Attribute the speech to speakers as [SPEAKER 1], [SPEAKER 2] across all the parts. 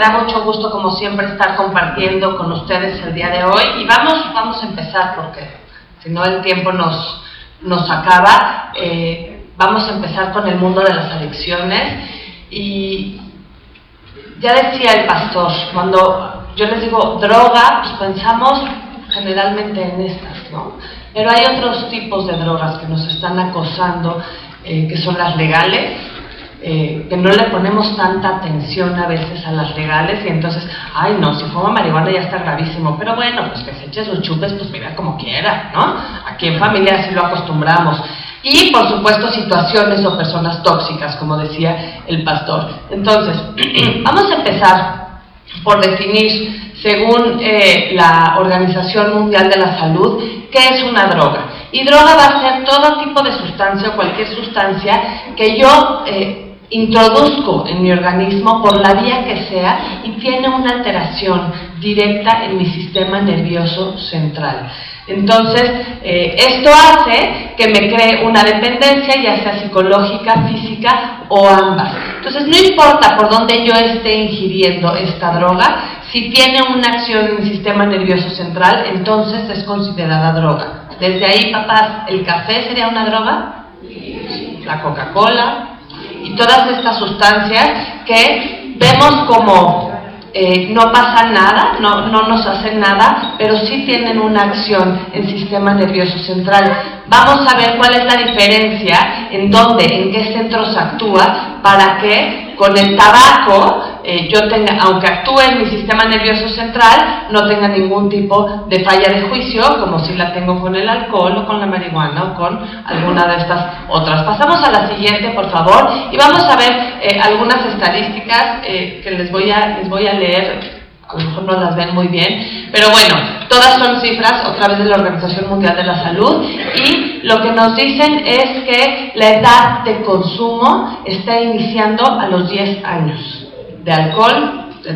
[SPEAKER 1] da mucho gusto, como siempre, estar compartiendo con ustedes el día de hoy. Y vamos a empezar, porque si no el tiempo nos acaba. Vamos a empezar con el mundo de las adicciones. Y ya decía el pastor, cuando yo les digo droga, pues pensamos generalmente en estas, ¿no? Pero hay otros tipos de drogas que nos están acosando, que son las legales, que no le ponemos tanta atención a veces a las legales, y entonces, ay no, si fuma marihuana ya está gravísimo, pero bueno, pues que se eche sus chupes, pues mira como quiera, ¿no? Aquí en familia así lo acostumbramos. Y por supuesto situaciones o personas tóxicas, como decía el pastor. Entonces, vamos a empezar por definir, según la Organización Mundial de la Salud, qué es una droga. Y droga va a ser todo tipo de sustancia o cualquier sustancia que yo introduzco en mi organismo por la vía que sea y tiene una alteración directa en mi sistema nervioso central. Entonces, esto hace que me cree una dependencia, ya sea psicológica, física o ambas. Entonces, no importa por dónde yo esté ingiriendo esta droga, si tiene una acción en el sistema nervioso central, entonces es considerada droga. Desde ahí, papás, ¿el café sería una droga? La Coca-Cola y todas estas sustancias que vemos como no pasa nada, no nos hacen nada, pero sí tienen una acción en el sistema nervioso central. Vamos a ver cuál es la diferencia, en qué centros actúa, para que con el tabaco yo tenga, aunque actúe en mi sistema nervioso central, no tenga ningún tipo de falla de juicio, como si la tengo con el alcohol o con la marihuana o con alguna de estas otras. Pasamos a la siguiente, por favor, y vamos a ver algunas estadísticas que les voy a leer. A lo mejor no las ven muy bien, pero bueno, todas son cifras, otra vez, de la Organización Mundial de la Salud, y lo que nos dicen es que la edad de consumo está iniciando a los 10 años, de alcohol, de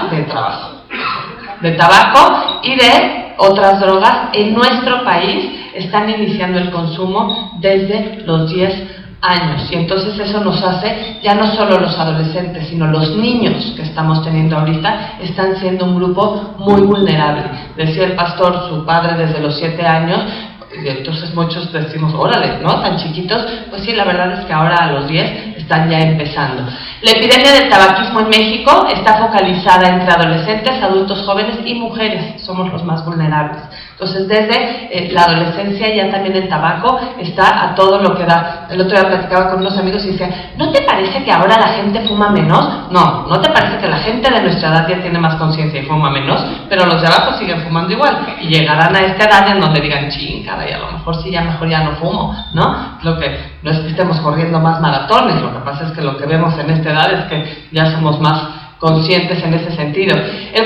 [SPEAKER 1] tabaco y de otras drogas. En nuestro país están iniciando el consumo desde los 10 años, y entonces eso nos hace, ya no solo los adolescentes, sino los niños que estamos teniendo ahorita, están siendo un grupo muy vulnerable. Decía el pastor, su padre desde los 7 años, y entonces muchos decimos, órale, ¿no? Tan chiquitos. Pues sí, la verdad es que ahora a los 10 están ya empezando. La epidemia del tabaquismo en México está focalizada entre adolescentes, adultos jóvenes y mujeres. Somos los más vulnerables. Entonces, desde la adolescencia ya también el tabaco está a todo lo que da. El otro día platicaba con unos amigos y decía, ¿no te parece que ahora la gente fuma menos? No te parece que la gente de nuestra edad ya tiene más conciencia y fuma menos, pero los de abajo siguen fumando igual, y llegarán a esta edad en donde digan, chingada, y a lo mejor sí, mejor ya no fumo, ¿no? Lo que no es que estemos corriendo más maratones, lo que pasa es que lo que vemos en esta edad es que ya somos más conscientes en ese sentido. El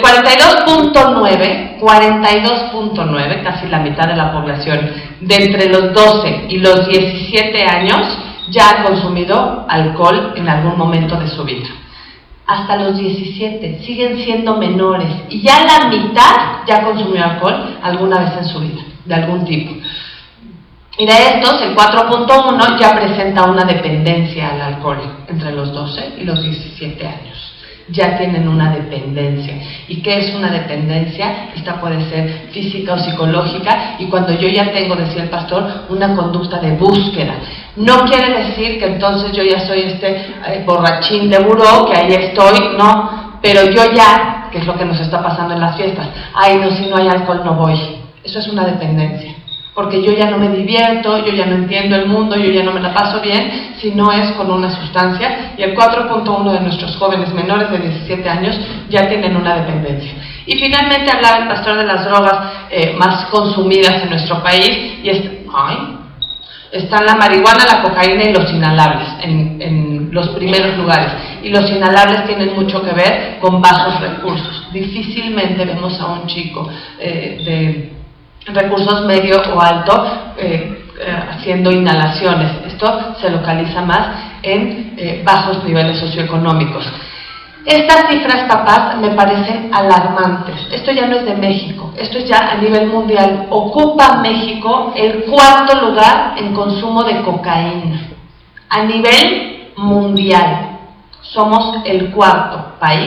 [SPEAKER 1] 42.9, casi la mitad de la población, de entre los 12 y los 17 años, ya ha consumido alcohol en algún momento de su vida. Hasta los 17, siguen siendo menores, y ya la mitad ya consumió alcohol alguna vez en su vida, de algún tipo. Y de estos, el 4.1 ya presenta una dependencia al alcohol, entre los 12 y los 17 años. Ya tienen una dependencia. ¿Y qué es una dependencia? Esta puede ser física o psicológica, y cuando yo ya tengo, decía el pastor, una conducta de búsqueda. No quiere decir que entonces yo ya soy borrachín de buró, que ahí estoy, no, pero yo ya, que es lo que nos está pasando en las fiestas, ay no, si no hay alcohol no voy. Eso es una dependencia, porque yo ya no me divierto, yo ya no entiendo el mundo, yo ya no me la paso bien si no es con una sustancia. Y el 4.1 de nuestros jóvenes menores de 17 años ya tienen una dependencia. Y finalmente hablaba el pastor de las drogas más consumidas en nuestro país, y están la marihuana, la cocaína y los inhalables en los primeros lugares. Y los inhalables tienen mucho que ver con bajos recursos. Difícilmente vemos a un chico de recursos medio o alto haciendo inhalaciones. Esto se localiza más en bajos niveles socioeconómicos. Estas cifras, papás, me parecen alarmantes. Esto ya no es de México, esto es ya a nivel mundial. Ocupa México el 4º lugar en consumo de cocaína. A nivel mundial, somos el 4º país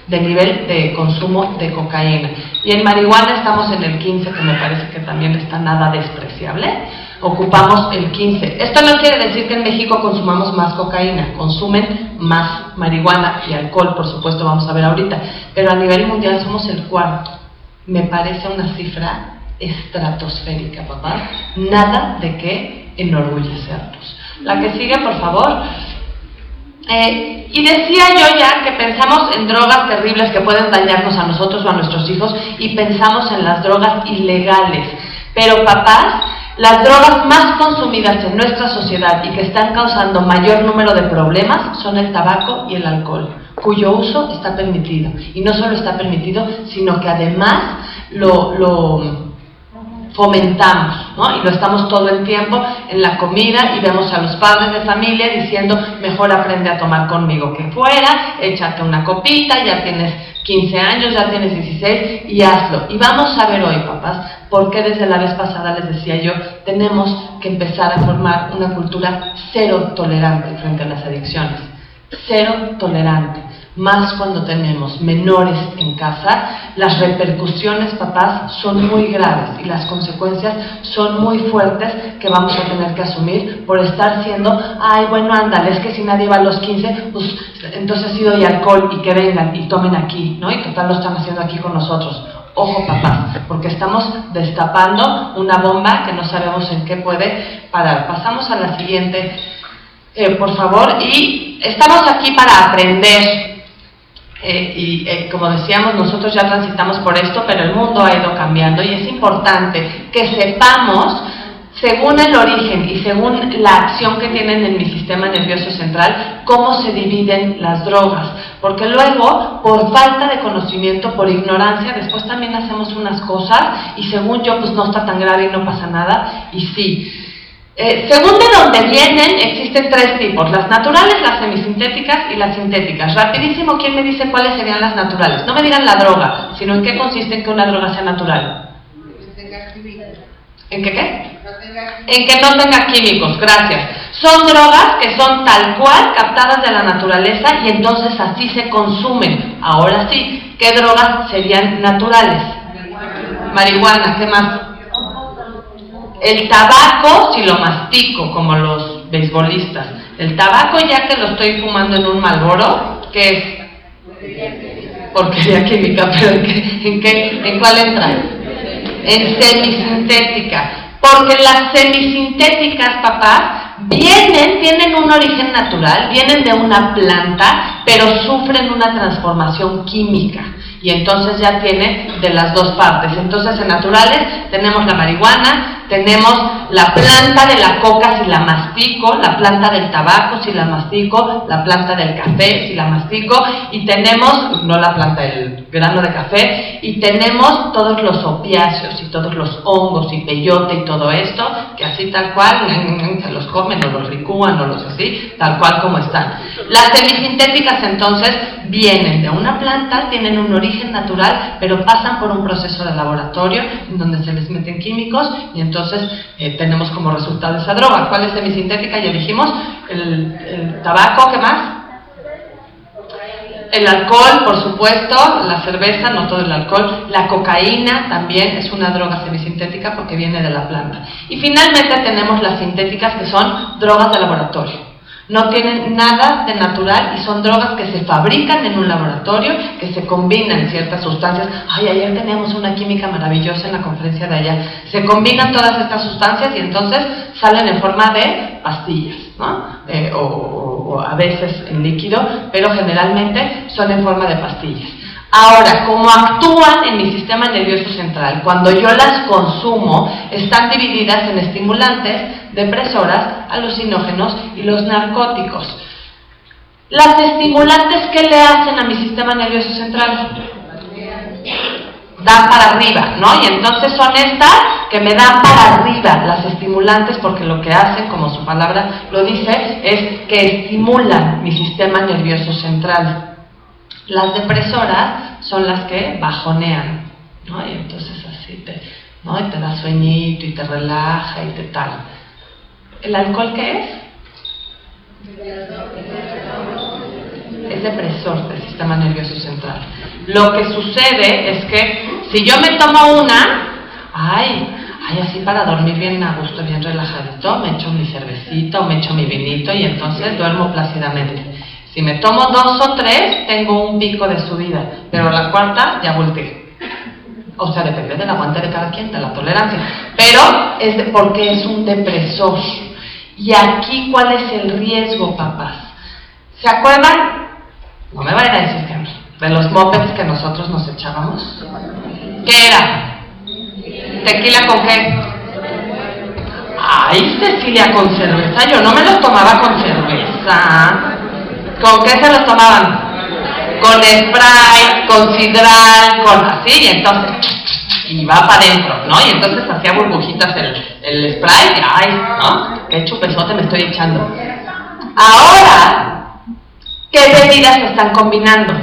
[SPEAKER 1] de nivel de consumo de cocaína. Y en marihuana estamos en el 15, que me parece que también está nada despreciable. Ocupamos el 15. Esto no quiere decir que en México consumamos más cocaína, consumen más marihuana y alcohol, por supuesto, vamos a ver ahorita, pero a nivel mundial somos el cuarto. Me parece una cifra estratosférica, papá. Nada de qué enorgullecernos. La que sigue, por favor. Y decía yo ya que pensamos en drogas terribles que pueden dañarnos a nosotros o a nuestros hijos y pensamos en las drogas ilegales. Pero papás, las drogas más consumidas en nuestra sociedad y que están causando mayor número de problemas son el tabaco y el alcohol, cuyo uso está permitido. Y no solo está permitido, sino que además lo fomentamos, ¿no? Y lo estamos todo el tiempo en la comida y vemos a los padres de familia diciendo, mejor aprende a tomar conmigo que fuera, échate una copita, ya tienes 15 años, ya tienes 16 y hazlo. Y vamos a ver hoy, papás, por qué desde la vez pasada les decía yo, tenemos que empezar a formar una cultura cero tolerante frente a las adicciones. Cero tolerante. Más cuando tenemos menores en casa, las repercusiones, papás, son muy graves y las consecuencias son muy fuertes que vamos a tener que asumir por estar siendo, ay, bueno, ándale, es que si nadie va a los 15, pues entonces sí doy alcohol y que vengan y tomen aquí, ¿no? Y total lo están haciendo aquí con nosotros. Ojo, papás, porque estamos destapando una bomba que no sabemos en qué puede parar. Pasamos a la siguiente, por favor, y estamos aquí para aprender. Como decíamos, nosotros ya transitamos por esto, pero el mundo ha ido cambiando y es importante que sepamos, según el origen y según la acción que tienen en mi sistema nervioso central, cómo se dividen las drogas, porque luego, por falta de conocimiento, por ignorancia, después también hacemos unas cosas y según yo, pues no está tan grave y no pasa nada, y sí. Según de dónde vienen, existen tres tipos, las naturales, las semisintéticas y las sintéticas. Rapidísimo, ¿quién me dice cuáles serían las naturales? No me digan la droga, sino en qué consiste en que una droga sea natural. ¿En qué qué? En que no tenga químicos, gracias. Son drogas que son tal cual captadas de la naturaleza y entonces así se consumen. Ahora sí, ¿qué drogas serían naturales? Marihuana, ¿qué más? El tabaco, si lo mastico, como los beisbolistas. El tabaco, ya que lo estoy fumando en un Marlboro, ¿qué es? Porquería química, pero ¿en cuál entra? En semisintética. Porque las semisintéticas, papá, tienen un origen natural, vienen de una planta, pero sufren una transformación química. Y entonces ya tiene de las dos partes. Entonces en naturales tenemos la marihuana, tenemos la planta de la coca si la mastico, la planta del tabaco si la mastico, la planta del café si la mastico, y tenemos, no la planta, el grano de café, y tenemos todos los opiáceos y todos los hongos y peyote y todo esto, que así tal cual se los comen o los licúan o los así, tal cual como están. Las semisintéticas entonces vienen de una planta, tienen un origen natural, pero pasan por un proceso de laboratorio en donde se les meten químicos y entonces tenemos como resultado esa droga. ¿Cuál es semisintética? Ya dijimos, el tabaco, ¿qué más? El alcohol, por supuesto, la cerveza, no todo el alcohol, la cocaína también es una droga semisintética porque viene de la planta. Y finalmente tenemos las sintéticas, que son drogas de laboratorio. No tienen nada de natural y son drogas que se fabrican en un laboratorio, que se combinan ciertas sustancias. Ay, ayer teníamos una química maravillosa en la conferencia de allá. Se combinan todas estas sustancias y entonces salen en forma de pastillas, ¿no? O a veces en líquido, pero generalmente son en forma de pastillas. Ahora, ¿cómo actúan en mi sistema nervioso central? Cuando yo las consumo, están divididas en estimulantes, depresoras, alucinógenos y los narcóticos. Las estimulantes, ¿qué le hacen a mi sistema nervioso central? Dan para arriba, ¿no? Y entonces son estas que me dan para arriba, las estimulantes, porque lo que hacen, como su palabra lo dice, es que estimulan mi sistema nervioso central. Las depresoras son las que bajonean, ¿no? Y entonces así ¿no? Y te da sueñito y te relaja y te tal. ¿El alcohol qué es? es depresor del sistema nervioso central. Lo que sucede es que si yo me tomo una, así para dormir bien a gusto, bien relajadito, me echo mi cervecita o me echo mi vinito y entonces duermo plácidamente. Si me tomo 2 o 3, tengo un pico de subida, pero la cuarta ya volteé. O sea, depende del aguante de cada quien, de la tolerancia. Pero es porque es un depresor. Y aquí, ¿cuál es el riesgo, papás? ¿Se acuerdan? No me vayan a decir que no. De los mopeds que nosotros nos echábamos. ¿Qué era? ¿Tequila con qué? Ay, Cecilia, con cerveza. Yo no me los tomaba con cerveza. ¿Con qué se los tomaban? Con Sprite, con Sidral, con así, y entonces, y va para adentro, ¿no? Y entonces hacía burbujitas el Sprite, ¿no? Qué chupezote me estoy echando. Ahora, ¿qué bebidas se están combinando?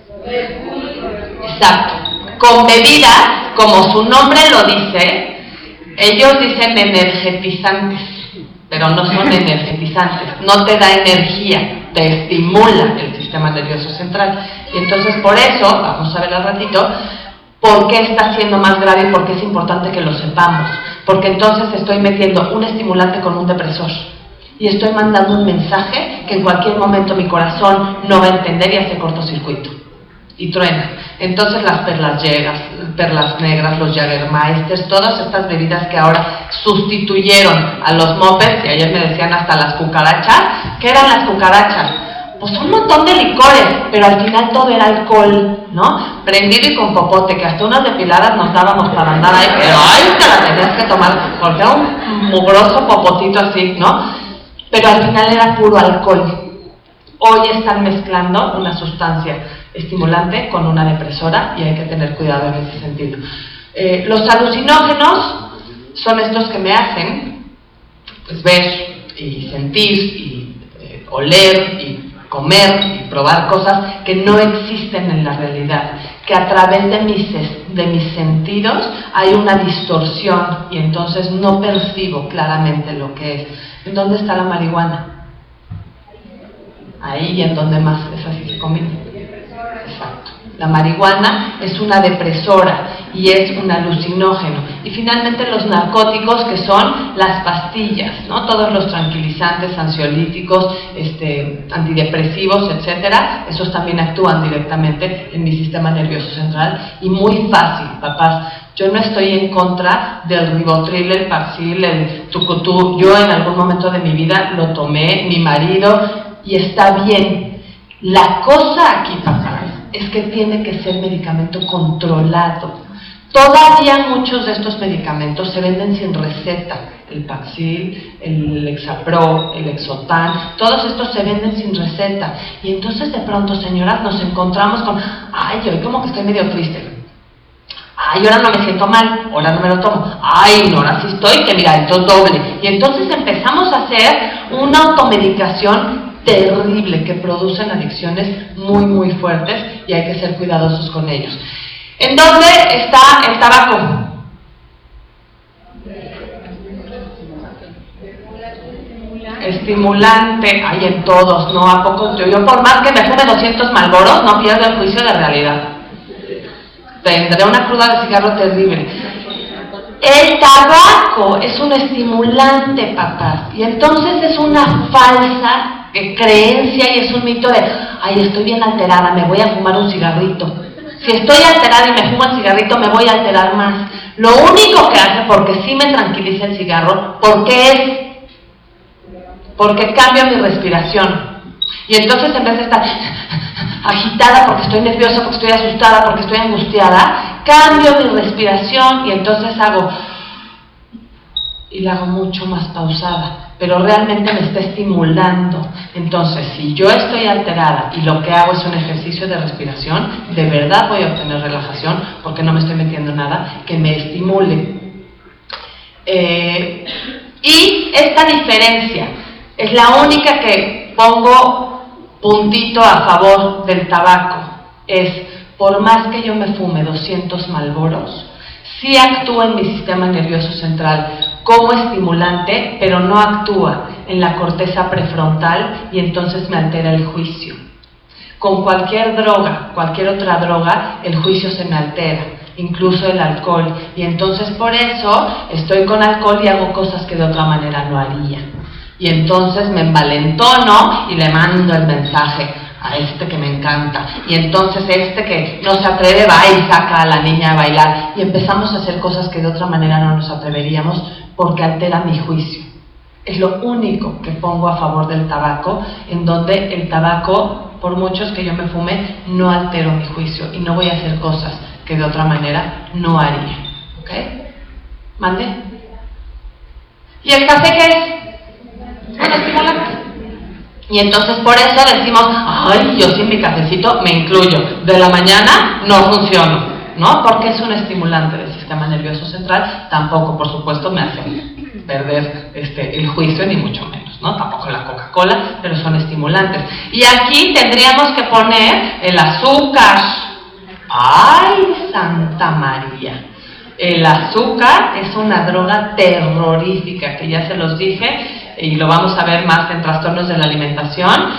[SPEAKER 1] Exacto. Con bebidas, como su nombre lo dice, ellos dicen energetizantes, pero no son energetizantes, no te da energía, te estimula el sistema nervioso central. Y entonces por eso, vamos a ver al ratito, por qué está siendo más grave y por qué es importante que lo sepamos. Porque entonces estoy metiendo un estimulante con un depresor. Y estoy mandando un mensaje que en cualquier momento mi corazón no va a entender y hace cortocircuito. Y truena. Entonces las perlas negras, los Jägermeisters, todas estas bebidas que ahora sustituyeron a los mopeds, y ayer me decían hasta las cucarachas. ¿Qué eran las cucarachas? Pues un montón de licores, pero al final todo era alcohol, ¿no? Prendido y con popote, que hasta unas depiladas nos dábamos para andar ahí, pero ahí te la tenías que tomar, porque era un mugroso popotito así, ¿no? Pero al final era puro alcohol. Hoy están mezclando una sustancia estimulante con una depresora y hay que tener cuidado en ese sentido. Los alucinógenos son estos que me hacen pues, ver y sentir y oler y comer y probar cosas que no existen en la realidad, que a través de mis sentidos hay una distorsión y entonces no percibo claramente lo que es. ¿En dónde está la marihuana? Ahí y en donde más, es así se combina. Exacto. La marihuana es una depresora y es un alucinógeno. Y finalmente los narcóticos, que son las pastillas, ¿no? Todos los tranquilizantes, ansiolíticos, antidepresivos, etcétera, esos también actúan directamente en mi sistema nervioso central. Y muy fácil, papás. Yo no estoy en contra del Rivotril, el Paxil, el Tucutú. Yo en algún momento de mi vida lo tomé, mi marido, y está bien. La cosa aquí, papás, es que tiene que ser medicamento controlado. Todavía muchos de estos medicamentos se venden sin receta. El Paxil, el Lexapro, el Lexotan, todos estos se venden sin receta. Y entonces de pronto, señoras, nos encontramos con, hoy como que estoy medio triste. Ahora no me siento mal, ahora no me lo tomo. No, ahora sí estoy, que mira, esto es doble. Y entonces empezamos a hacer una automedicación terrible que producen adicciones muy, muy fuertes y hay que ser cuidadosos con ellos. ¿En dónde está el tabaco? Estimulante, hay en todos, ¿no? ¿A poco? Yo por más que me fume 200 Marlboros, no pierdo el juicio de realidad. Tendré una cruda de cigarro terrible. El tabaco es un estimulante, papás, y entonces es una falsa creencia y es un mito de, estoy bien alterada, me voy a fumar un cigarrito. Si estoy alterada y me fumo el cigarrito, me voy a alterar más. Lo único que hace, porque sí me tranquiliza el cigarro, porque cambia mi respiración. Y entonces en vez de estar agitada porque estoy nerviosa, porque estoy asustada, porque estoy angustiada, cambio mi respiración y entonces la hago mucho más pausada, pero realmente me está estimulando. Entonces, si yo estoy alterada y lo que hago es un ejercicio de respiración, de verdad voy a obtener relajación porque no me estoy metiendo nada que me estimule. Y esta diferencia es la única que pongo puntito a favor del tabaco. Es, por más que yo me fume 200 Marlboros, sí actúa en mi sistema nervioso central como estimulante, pero no actúa en la corteza prefrontal y entonces me altera el juicio. Con cualquier droga, cualquier otra droga, el juicio se me altera, incluso el alcohol. Y entonces por eso estoy con alcohol y hago cosas que de otra manera no haría. Y entonces me envalentono y le mando el mensaje a este que me encanta. Y entonces este que no se atreve va y saca a la niña a bailar. Y empezamos a hacer cosas que de otra manera no nos atreveríamos porque altera mi juicio. Es lo único que pongo a favor del tabaco, en donde el tabaco, por muchos que yo me fume, no altero mi juicio y no voy a hacer cosas que de otra manera no haría. ¿Ok? ¿Mande? ¿Y el café qué es? Un estimulante. Y entonces por eso decimos, ay, yo sin mi cafecito me incluyo. De la mañana no funciono, ¿no? Porque es un estimulante del sistema nervioso central. Tampoco, por supuesto, me hace perder el juicio, ni mucho menos, ¿no? Tampoco la Coca-Cola, pero son estimulantes. Y aquí tendríamos que poner el azúcar. ¡Ay, Santa María! El azúcar es una droga terrorífica, que ya se los dije, y lo vamos a ver más en trastornos de la alimentación.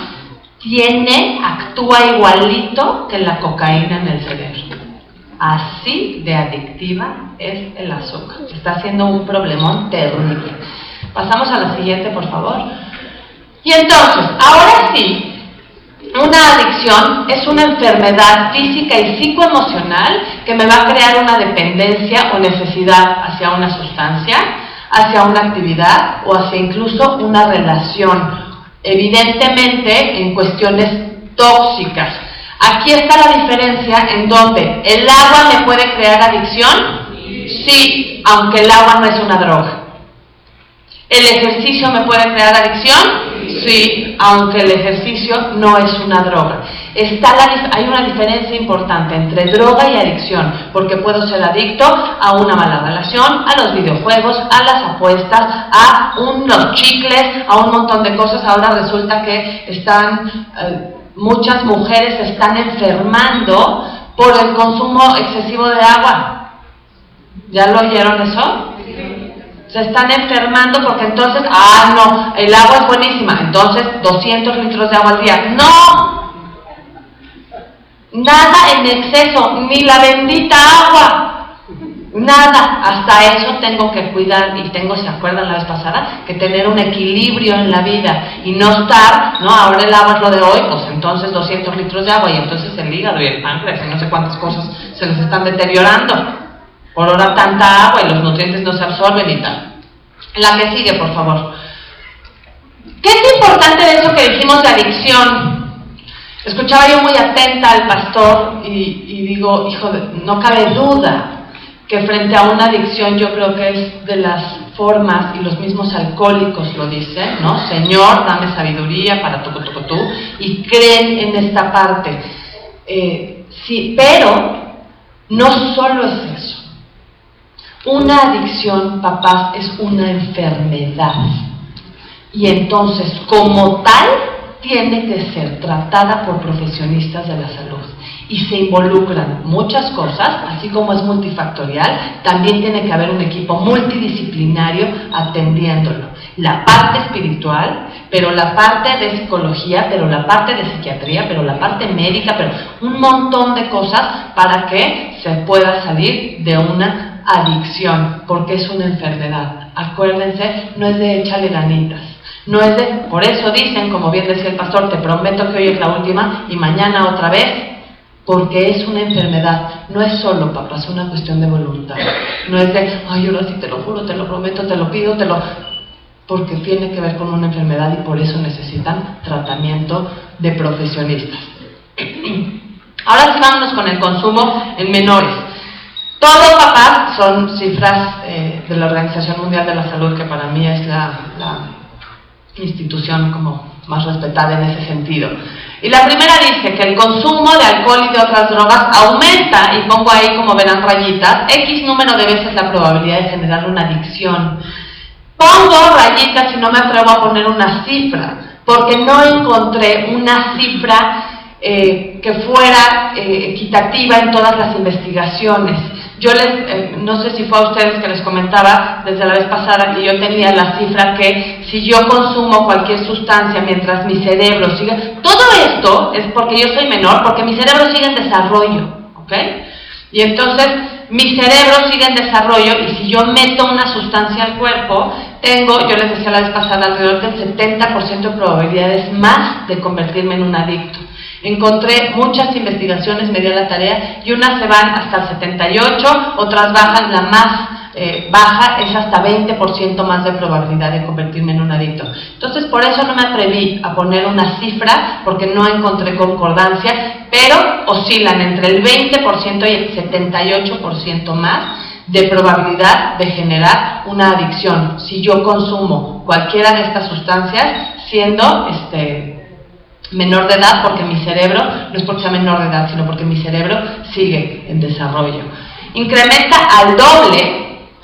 [SPEAKER 1] Actúa igualito que la cocaína en el cerebro. Así de adictiva es el azúcar. Está haciendo un problemón terrible. Pasamos a la siguiente, por favor. Y entonces, ahora sí, una adicción es una enfermedad física y psicoemocional que me va a crear una dependencia o necesidad hacia una sustancia, hacia una actividad o hacia incluso una relación, evidentemente en cuestiones tóxicas. Aquí está la diferencia en donde el agua me puede crear adicción, sí, aunque el agua no es una droga. ¿El ejercicio me puede crear adicción? Sí, aunque el ejercicio no es una droga. Hay una diferencia importante entre droga y adicción, porque puedo ser adicto a una mala relación, a los videojuegos, a las apuestas, a los chicles, a un montón de cosas. Ahora resulta que muchas mujeres se están enfermando por el consumo excesivo de agua. ¿Ya lo oyeron eso? Se están enfermando porque entonces, no, el agua es buenísima, entonces 200 litros de agua al día. ¡No! Nada en exceso, ni la bendita agua. Nada, hasta eso tengo que cuidar y ¿se acuerdan la vez pasada? Que tener un equilibrio en la vida y no estar, ahora el agua es lo de hoy, pues entonces 200 litros de agua y entonces el hígado y el páncreas y no sé cuántas cosas se les están deteriorando. Por ahora tanta agua y los nutrientes no se absorben y tal. La que sigue, por favor. ¿Qué es importante de eso que dijimos de adicción? Escuchaba yo muy atenta al pastor y digo, no cabe duda que frente a una adicción yo creo que es de las formas, y los mismos alcohólicos lo dicen, ¿no? Señor, dame sabiduría para tu, y creen en esta parte. Sí, pero no solo es eso. Una adicción, papás, es una enfermedad. Y entonces, como tal, tiene que ser tratada por profesionistas de la salud. Y se involucran muchas cosas, así como es multifactorial, también tiene que haber un equipo multidisciplinario atendiéndolo. La parte espiritual, pero la parte de psicología, pero la parte de psiquiatría, pero la parte médica, pero un montón de cosas para que se pueda salir de una adicción, porque es una enfermedad. Acuérdense, no es de échale ganitas. No es por eso dicen, como bien decía el pastor, te prometo que hoy es la última y mañana otra vez, porque es una enfermedad. No es solo, papá, es una cuestión de voluntad. No es de, ahora sí te lo juro, te lo prometo, te lo pido, porque tiene que ver con una enfermedad y por eso necesitan tratamiento de profesionistas. Ahora sí vámonos con el consumo en menores. Todo, papá, son cifras de la Organización Mundial de la Salud, que para mí es la institución como más respetada en ese sentido. Y la primera dice que el consumo de alcohol y de otras drogas aumenta, y pongo ahí, como verán, rayitas, X número de veces la probabilidad de generar una adicción. Pongo rayitas y no me atrevo a poner una cifra, porque no encontré una cifra que fuera equitativa en todas las investigaciones. Yo no sé si fue a ustedes que les comentaba desde la vez pasada que yo tenía la cifra que si yo consumo cualquier sustancia mientras mi cerebro sigue... Todo esto es porque yo soy menor, porque mi cerebro sigue en desarrollo, ¿ok? Y entonces mi cerebro sigue en desarrollo y si yo meto una sustancia al cuerpo, yo les decía la vez pasada, alrededor del 70% de probabilidades más de convertirme en un adicto. Encontré muchas investigaciones, me di a la tarea, y unas se van hasta el 78, otras bajan, la más baja es hasta 20% más de probabilidad de convertirme en un adicto. Entonces, por eso no me atreví a poner una cifra, porque no encontré concordancia, pero oscilan entre el 20% y el 78% más de probabilidad de generar una adicción si yo consumo cualquiera de estas sustancias siendo menor de edad, porque mi cerebro, no es porque sea menor de edad, sino porque mi cerebro sigue en desarrollo. Incrementa al doble,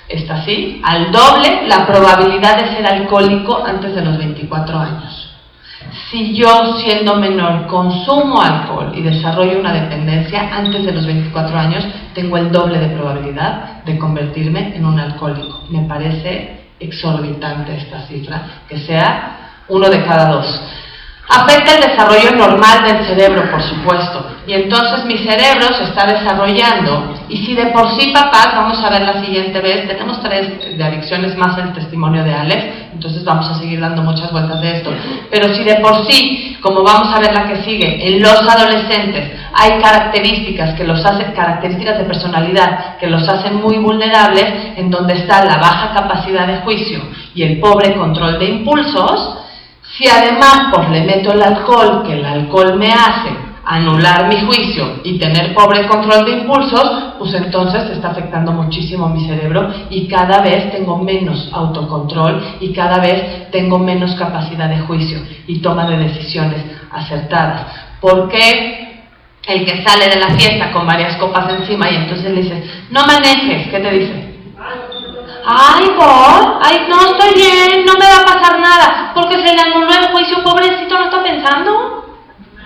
[SPEAKER 1] al doble la probabilidad de ser alcohólico antes de los 24 años. Si yo, siendo menor, consumo alcohol y desarrollo una dependencia antes de los 24 años, tengo el doble de probabilidad de convertirme en un alcohólico. Me parece exorbitante esta cifra, que sea 1 de cada 2. Afecta el desarrollo normal del cerebro, por supuesto, y entonces mi cerebro se está desarrollando, y si de por sí, papás, vamos a ver la siguiente vez, tenemos 3 de adicciones más el testimonio de Alex, entonces vamos a seguir dando muchas vueltas de esto, pero si de por sí, como vamos a ver la que sigue, en los adolescentes hay características características de personalidad que los hacen muy vulnerables, en donde está la baja capacidad de juicio y el pobre control de impulsos. Si además pues le meto el alcohol, que el alcohol me hace anular mi juicio y tener pobre control de impulsos, pues entonces está afectando muchísimo mi cerebro y cada vez tengo menos autocontrol y cada vez tengo menos capacidad de juicio y toma de decisiones acertadas. Porque el que sale de la fiesta con varias copas encima y entonces le dices, no manejes, ¿qué te dice? Ay, no, estoy bien, no me va a pasar nada, porque se le anuló el juicio, pobrecito, ¿no está pensando?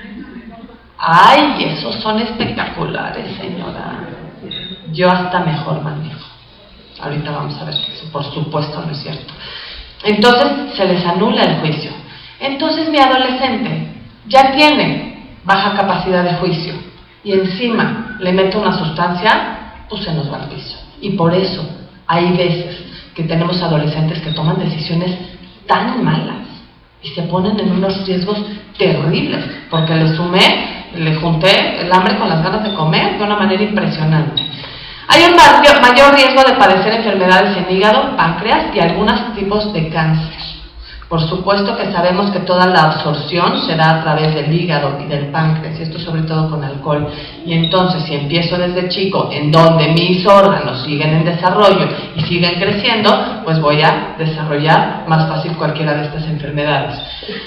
[SPEAKER 1] Ay, esos son espectaculares, señora. Yo hasta mejor manejo. Ahorita vamos a ver que eso, por supuesto, no es cierto. Entonces, se les anula el juicio. Entonces, mi adolescente ya tiene baja capacidad de juicio y encima le meto una sustancia, pues se nos va al piso. Y por eso hay veces que tenemos adolescentes que toman decisiones tan malas y se ponen en unos riesgos terribles, porque le junté el hambre con las ganas de comer de una manera impresionante. Hay un mayor riesgo de padecer enfermedades en hígado, páncreas y algunos tipos de cáncer. Por supuesto que sabemos que toda la absorción se da a través del hígado y del páncreas, y esto sobre todo con alcohol. Y entonces, si empiezo desde chico, en donde mis órganos siguen en desarrollo y siguen creciendo, pues voy a desarrollar más fácil cualquiera de estas enfermedades.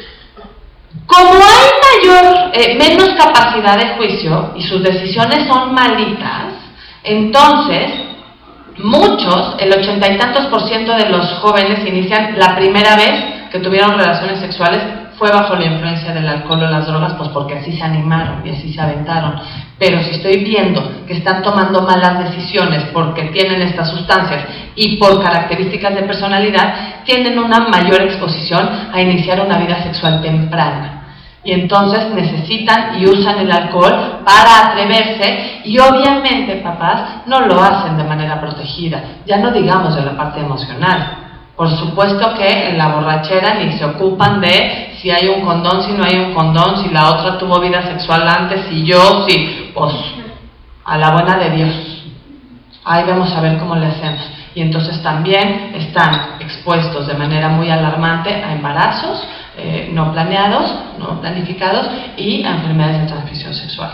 [SPEAKER 1] Como hay menos capacidad de juicio y sus decisiones son malitas, entonces muchos, el 80 y tantos % de los jóvenes inician la primera vez que tuvieron relaciones sexuales fue bajo la influencia del alcohol o las drogas, pues porque así se animaron y así se aventaron. Pero si estoy viendo que están tomando malas decisiones porque tienen estas sustancias y por características de personalidad, tienen una mayor exposición a iniciar una vida sexual temprana. Y entonces necesitan y usan el alcohol para atreverse y obviamente, papás, no lo hacen de manera protegida, ya no digamos de la parte emocional. Por supuesto que en la borrachera ni se ocupan de si hay un condón, si no hay un condón, si la otra tuvo vida sexual antes, si yo, si, pues, a la buena de Dios. Ahí vamos a ver cómo le hacemos. Y entonces también están expuestos de manera muy alarmante a embarazos no planeados, no planificados y a enfermedades de transmisión sexual.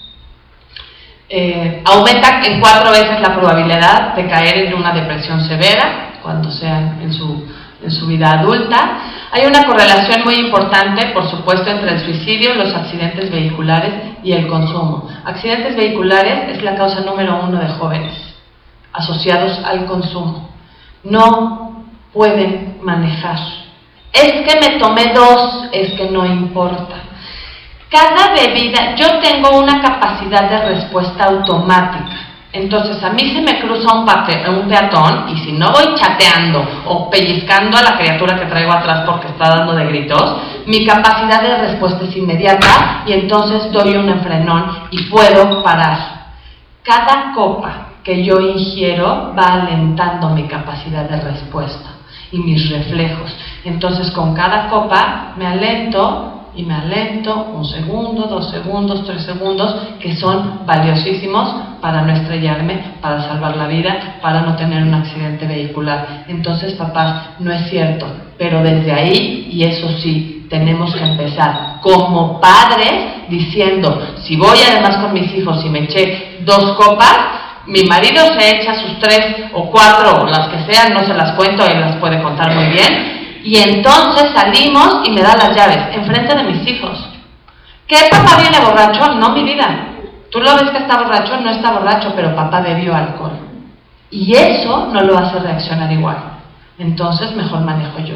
[SPEAKER 1] Aumenta en 4 veces la probabilidad de caer en una depresión severa cuando sean en su vida adulta. Hay una correlación muy importante, por supuesto, entre el suicidio, los accidentes vehiculares y el consumo. Accidentes vehiculares es la causa número 1 de jóvenes asociados al consumo. No pueden manejar. Es que me tomé 2, es que no importa. Cada bebida, yo tengo una capacidad de respuesta automática. Entonces a mí se me cruza un peatón y si no voy chateando o pellizcando a la criatura que traigo atrás porque está dando de gritos, mi capacidad de respuesta es inmediata y entonces doy un enfrenón y puedo parar. Cada copa que yo ingiero va alentando mi capacidad de respuesta y mis reflejos. Entonces con cada copa me alento y me alento 1 segundo, 2 segundos, 3 segundos, que son valiosísimos para no estrellarme, para salvar la vida, para no tener un accidente vehicular. Entonces, papás, no es cierto, pero desde ahí, y eso sí, tenemos que empezar como padres diciendo, si voy además con mis hijos y me eché 2 copas, mi marido se echa sus 3 o 4 o las que sean, no se las cuento, él las puede contar muy bien. Y entonces salimos y me da las llaves, enfrente de mis hijos. ¿Qué papá viene borracho? No, mi vida. Tú lo ves que está borracho, no está borracho, pero papá bebió alcohol. Y eso no lo hace reaccionar igual. Entonces mejor manejo yo.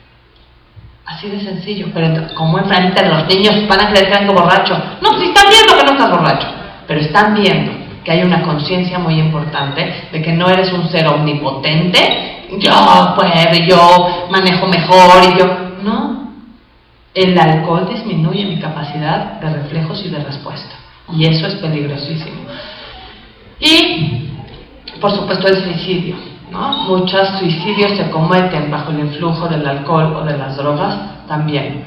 [SPEAKER 1] Así de sencillo. Pero como enfrente de los niños van a creer que vengo borracho. No, si están viendo que no estás borracho. Pero están viendo que hay una conciencia muy importante de que no eres un ser omnipotente. Yo puedo, yo manejo mejor y yo... No, el alcohol disminuye mi capacidad de reflejos y de respuesta y eso es peligrosísimo. Y, por supuesto, el suicidio, ¿no? Muchos suicidios se cometen bajo el influjo del alcohol o de las drogas también.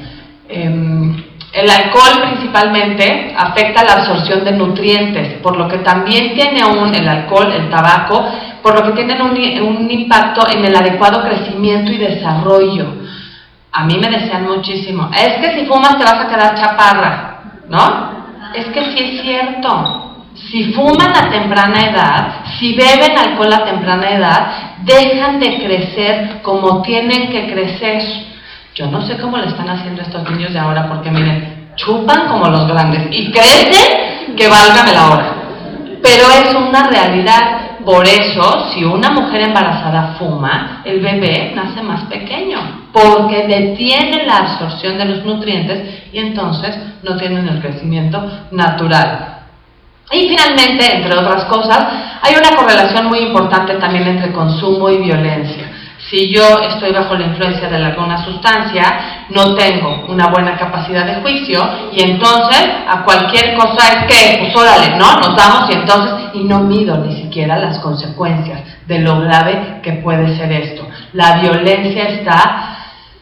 [SPEAKER 1] El alcohol principalmente afecta la absorción de nutrientes, por lo que también tiene el alcohol, el tabaco, por lo que tienen un impacto en el adecuado crecimiento y desarrollo. A mí me decían muchísimo, es que si fumas te vas a quedar chaparra, ¿no? Es que sí es cierto. Si fuman a temprana edad, si beben alcohol a temprana edad, dejan de crecer como tienen que crecer. Yo no sé cómo le están haciendo estos niños de ahora, porque miren, chupan como los grandes y crecen que válgame la hora. Pero es una realidad. Por eso, si una mujer embarazada fuma, el bebé nace más pequeño, porque detiene la absorción de los nutrientes y entonces no tienen el crecimiento natural. Y finalmente, entre otras cosas, hay una correlación muy importante también entre consumo y violencia. Si yo estoy bajo la influencia de alguna sustancia, no tengo una buena capacidad de juicio y entonces a cualquier cosa es que, pues órale, ¿no? Nos damos y no mido ni siquiera las consecuencias de lo grave que puede ser esto. La violencia está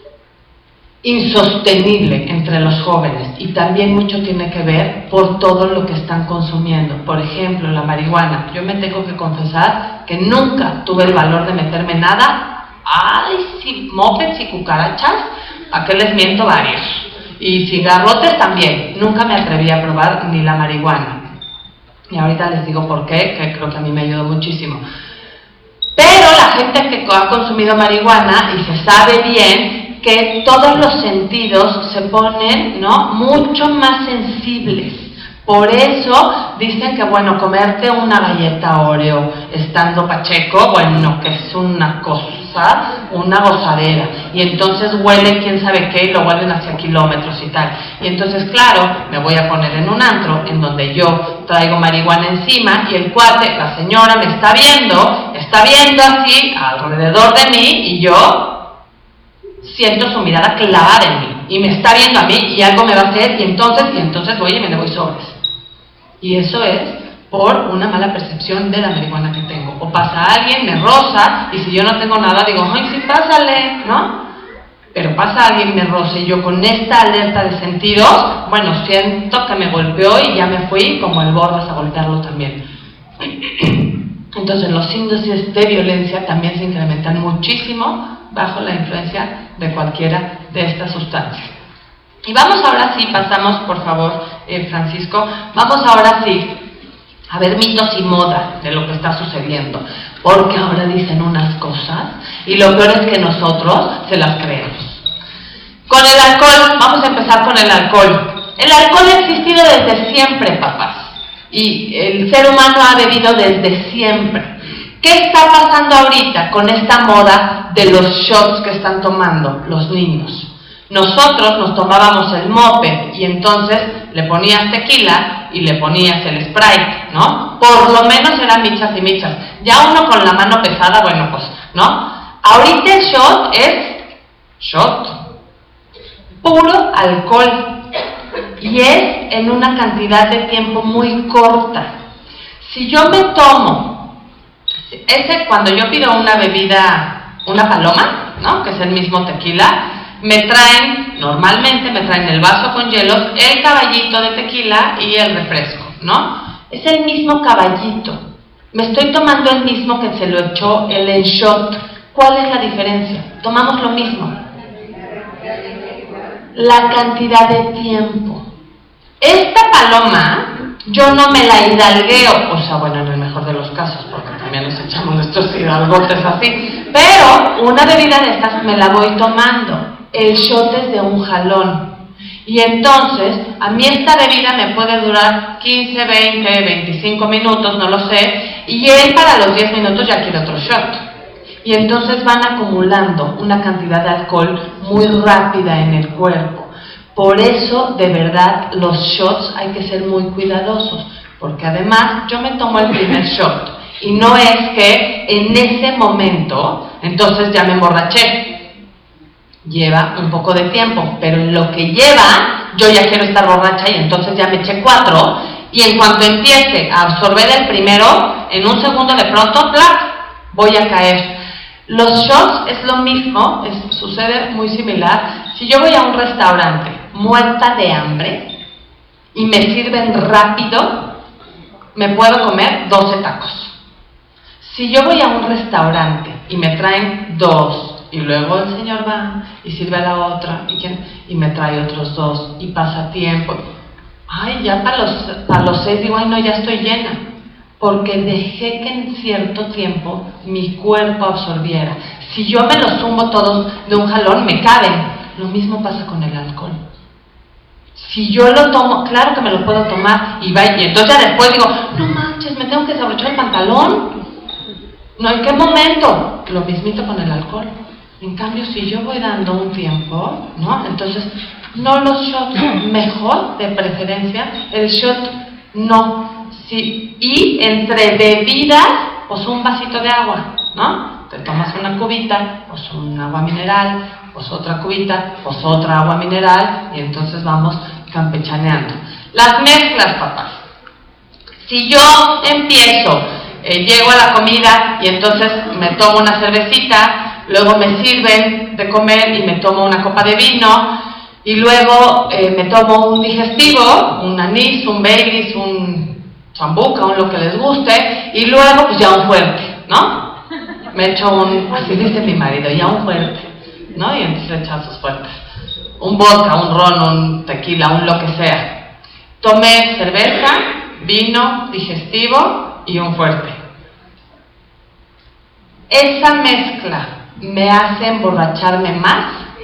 [SPEAKER 1] insostenible entre los jóvenes y también mucho tiene que ver por todo lo que están consumiendo. Por ejemplo, la marihuana. Yo me tengo que confesar que nunca tuve el valor de meterme nada. Ay, sí, mopeds y cucarachas, ¿a qué les miento? Varios. Y cigarrotes también. Nunca me atreví a probar ni la marihuana. Y ahorita les digo por qué, que creo que a mí me ayudó muchísimo. Pero la gente que ha consumido marihuana y se sabe bien que todos los sentidos se ponen, ¿no?, mucho más sensibles. Por eso dicen que, bueno, comerte una galleta Oreo estando pacheco, bueno, que es una cosa, una gozadera. Y entonces huele quién sabe qué y lo huelen hacia kilómetros y tal. Y entonces, claro, me voy a poner en un antro en donde yo traigo marihuana encima y el cuate, la señora, me está viendo así alrededor de mí y yo siento su mirada clavada en mí. Y me está viendo a mí y algo me va a hacer y entonces voy y me le voy sobres. Y eso es por una mala percepción de la marihuana que tengo. O pasa alguien, me roza, y si yo no tengo nada, digo, ay, sí, pásale, ¿no? Pero pasa alguien, me roza, y yo con esta alerta de sentidos, bueno, siento que me golpeó y ya me fui como el Borras a golpearlo también. Entonces los índices de violencia también se incrementan muchísimo bajo la influencia de cualquiera de estas sustancias. Y vamos ahora sí, pasamos por favor, Francisco, vamos ahora sí a ver mitos y moda de lo que está sucediendo, porque ahora dicen unas cosas y lo peor es que nosotros se las creemos. Con el alcohol, vamos a empezar con el alcohol. El alcohol ha existido desde siempre, papás, y el ser humano ha bebido desde siempre. ¿Qué está pasando ahorita con esta moda de los shots que están tomando los niños? Nosotros nos tomábamos el mope y entonces le ponías tequila y le ponías el Sprite, ¿no? Por lo menos eran michas y michas. Ya uno con la mano pesada, bueno, pues, ¿no? Ahorita el shot es shot, puro alcohol, y es en una cantidad de tiempo muy corta. Si yo me tomo, cuando yo pido una bebida, una paloma, ¿no? Que es el mismo tequila, normalmente me traen el vaso con hielos, el caballito de tequila y el refresco, ¿no? Es el mismo caballito. Me estoy tomando el mismo que se lo echó él en shot. ¿Cuál es la diferencia? Tomamos lo mismo. La cantidad de tiempo. Esta paloma, yo no me la hidalgueo, o sea, bueno, en el mejor de los casos, porque también nos echamos nuestros hidalgotes así, pero una bebida de estas me la voy tomando. El shot es de un jalón. Y entonces, a mí esta bebida me puede durar 15, 20, 25 minutos, no lo sé, y él para los 10 minutos ya quiere otro shot. Y entonces van acumulando una cantidad de alcohol muy rápida en el cuerpo. Por eso, de verdad, los shots hay que ser muy cuidadosos, porque además yo me tomo el primer shot, y no es que en ese momento, entonces ya me emborraché. Lleva un poco de tiempo, pero en lo que lleva, yo ya quiero estar borracha y entonces ya me eché 4, y en cuanto empiece a absorber el primero, en un segundo de pronto, ¡plac!, voy a caer. Los shots es lo mismo, sucede muy similar. Si yo voy a un restaurante muerta de hambre y me sirven rápido, me puedo comer 12 tacos. Si yo voy a un restaurante y me traen 2, y luego el señor va y sirve a la otra y me trae otros 2 y pasa tiempo, ay, ya para los 6 digo, ay no, ya estoy llena, porque dejé que en cierto tiempo mi cuerpo absorbiera. Si yo me los zumbo todos de un jalón, me caben. Lo mismo pasa con el alcohol. Si yo lo tomo, claro que me lo puedo tomar y entonces ya después digo, no manches, me tengo que desabrochar el pantalón. No, ¿en qué momento? Lo mismito con el alcohol. En cambio, si yo voy dando un tiempo, ¿no? Entonces, no los shots, mejor, de preferencia, el shot no. Sí. Y entre bebidas, pues un vasito de agua, ¿no? Te tomas una cubita, pues un agua mineral, pues otra cubita, pues otra agua mineral, y entonces vamos campechaneando. Las mezclas, papás. Si yo empiezo, llego a la comida y entonces me tomo una cervecita, luego me sirven de comer y me tomo una copa de vino, y luego me tomo un digestivo, un anís, un Baileys, un sambuca, un lo que les guste, y luego pues ya un fuerte, ¿no? Me echo así dice mi marido, ya un fuerte, ¿no? Y entonces le echan sus fuertes. Un vodka, un ron, un tequila, un lo que sea. Tomé cerveza, vino, digestivo y un fuerte. ¿Esa mezcla me hace emborracharme más?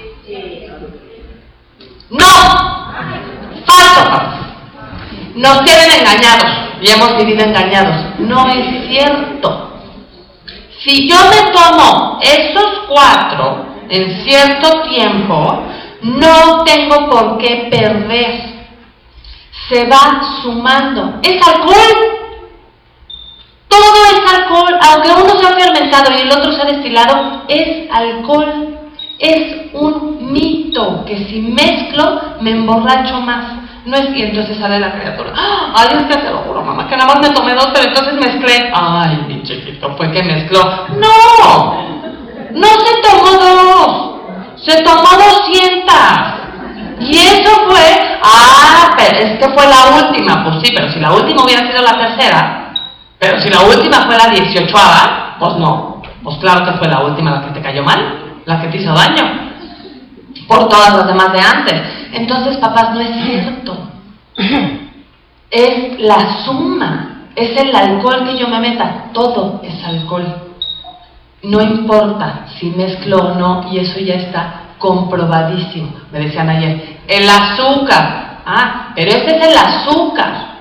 [SPEAKER 1] ¡No! ¡Falso, papá! Nos tienen engañados y hemos vivido engañados. No es cierto. Si yo me tomo esos 4 en cierto tiempo, no tengo por qué perder. Se va sumando. Es alcohol. Todo es alcohol. Aunque uno sea fermentado y el otro sea destilado, es alcohol. Es un mito que si mezclo me emborracho más. No es, y entonces sale la criatura, ay, es que te lo juro, mamá, que nada más me tomé 2, pero entonces mezclé. Ay, mi chiquito, fue que mezcló. No, no se tomó 2, se tomó 200. Y eso fue, pero es que fue la última. Pues sí, pero si la última hubiera sido la tercera, pero si la última fue la 18ª, pues no. Pues claro que fue la última la que te cayó mal, la que te hizo daño, por todas las demás de antes. Entonces, papás, no es cierto. Es la suma, es el alcohol que yo me meta, todo es alcohol. No importa si mezclo o no, y eso ya está comprobadísimo. Me decían ayer, el azúcar. Pero este es el azúcar.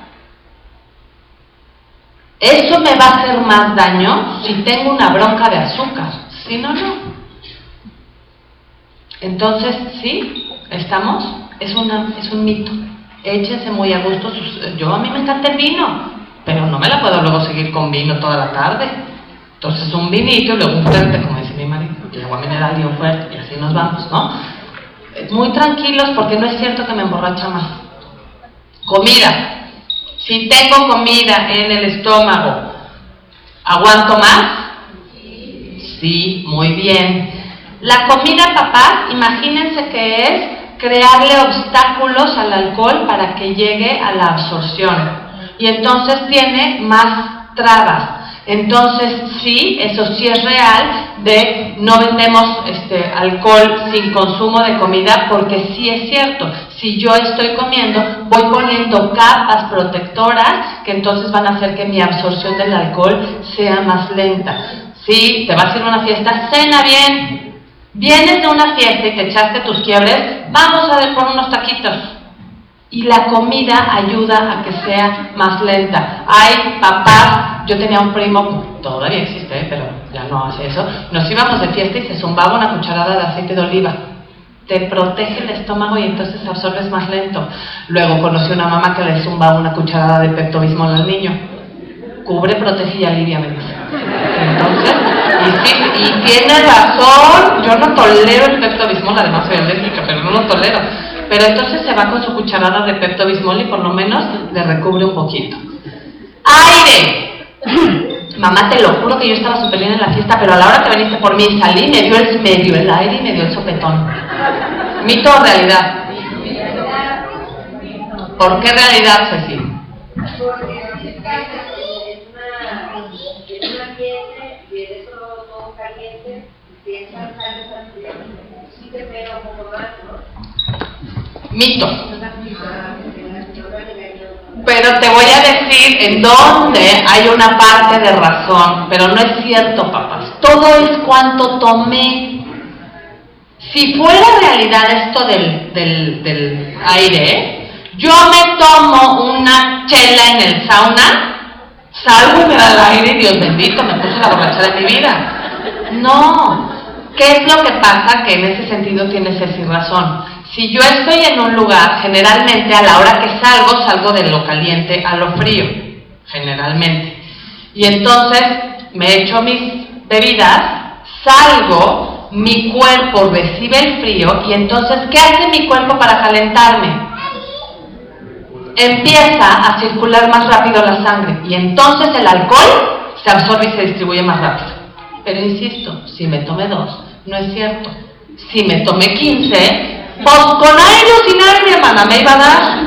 [SPEAKER 1] Eso me va a hacer más daño si tengo una bronca de azúcar. Si no, no. Entonces, sí, ¿Estamos? Es un mito. Échense muy a gusto. A mí me encanta el vino, pero no me la puedo luego seguir con vino toda la tarde. Entonces un vinito y luego un fuerte, como dice mi marido, y agua mineral y un fuerte, y así nos vamos, ¿no? Muy tranquilos, porque no es cierto que me emborracha más. Comida. Si tengo comida en el estómago, ¿aguanto más? Sí, muy bien. La comida, papás, imagínense que es crearle obstáculos al alcohol para que llegue a la absorción. Y entonces tiene más trabas. Entonces sí, eso sí es real, de no vendemos alcohol sin consumo de comida, porque sí es cierto, si yo estoy comiendo, voy poniendo capas protectoras que entonces van a hacer que mi absorción del alcohol sea más lenta. Sí, te vas a ir a una fiesta, cena bien. Vienes de una fiesta y te echaste tus quiebres, vamos a ver por unos taquitos. Y la comida ayuda a que sea más lenta. Ay, papás, yo tenía un primo, todavía existe, pero ya no hace eso. Nos íbamos de fiesta y se zumbaba una cucharada de aceite de oliva. Te protege el estómago y entonces absorbes más lento. Luego conocí una mamá que le zumbaba una cucharada de Pepto-Bismol al niño. Cubre, protege y alivia, me dice. Entonces, y tiene razón, yo no tolero el Pepto-Bismol, además soy alérgica, pero no lo tolero. Pero entonces se va con su cucharada de Pepto-Bismol y por lo menos le recubre un poquito. ¡Aire! Mamá, te lo juro que yo estaba súper bien en la fiesta, pero a la hora que viniste por mí salí, me dio el aire y me dio el sopetón. ¿Mito o realidad? ¿Por qué realidad, Ceci?
[SPEAKER 2] Porque si estás en una fiesta y eres todo caliente, piensas sí te pega un poco más, ¿no?
[SPEAKER 1] Mito. Pero te voy a decir en dónde hay una parte de razón, pero no es cierto, papás. Todo es cuánto tomé. Si fuera realidad esto del aire, yo me tomo una chela en el sauna, salgo y me da el aire y Dios bendito, me puse la borracha de mi vida. No. ¿Qué es lo que pasa? Que en ese sentido tiene Ceci razón. Si yo estoy en un lugar, generalmente a la hora que salgo de lo caliente a lo frío, generalmente. Y entonces me echo mis bebidas, salgo, mi cuerpo recibe el frío y entonces, ¿qué hace mi cuerpo para calentarme? Empieza a circular más rápido la sangre y entonces el alcohol se absorbe y se distribuye más rápido. Pero insisto, si me tomé 2, no es cierto. Si me tomé 15, pues con aire o sin aire, hermana, me iba a dar.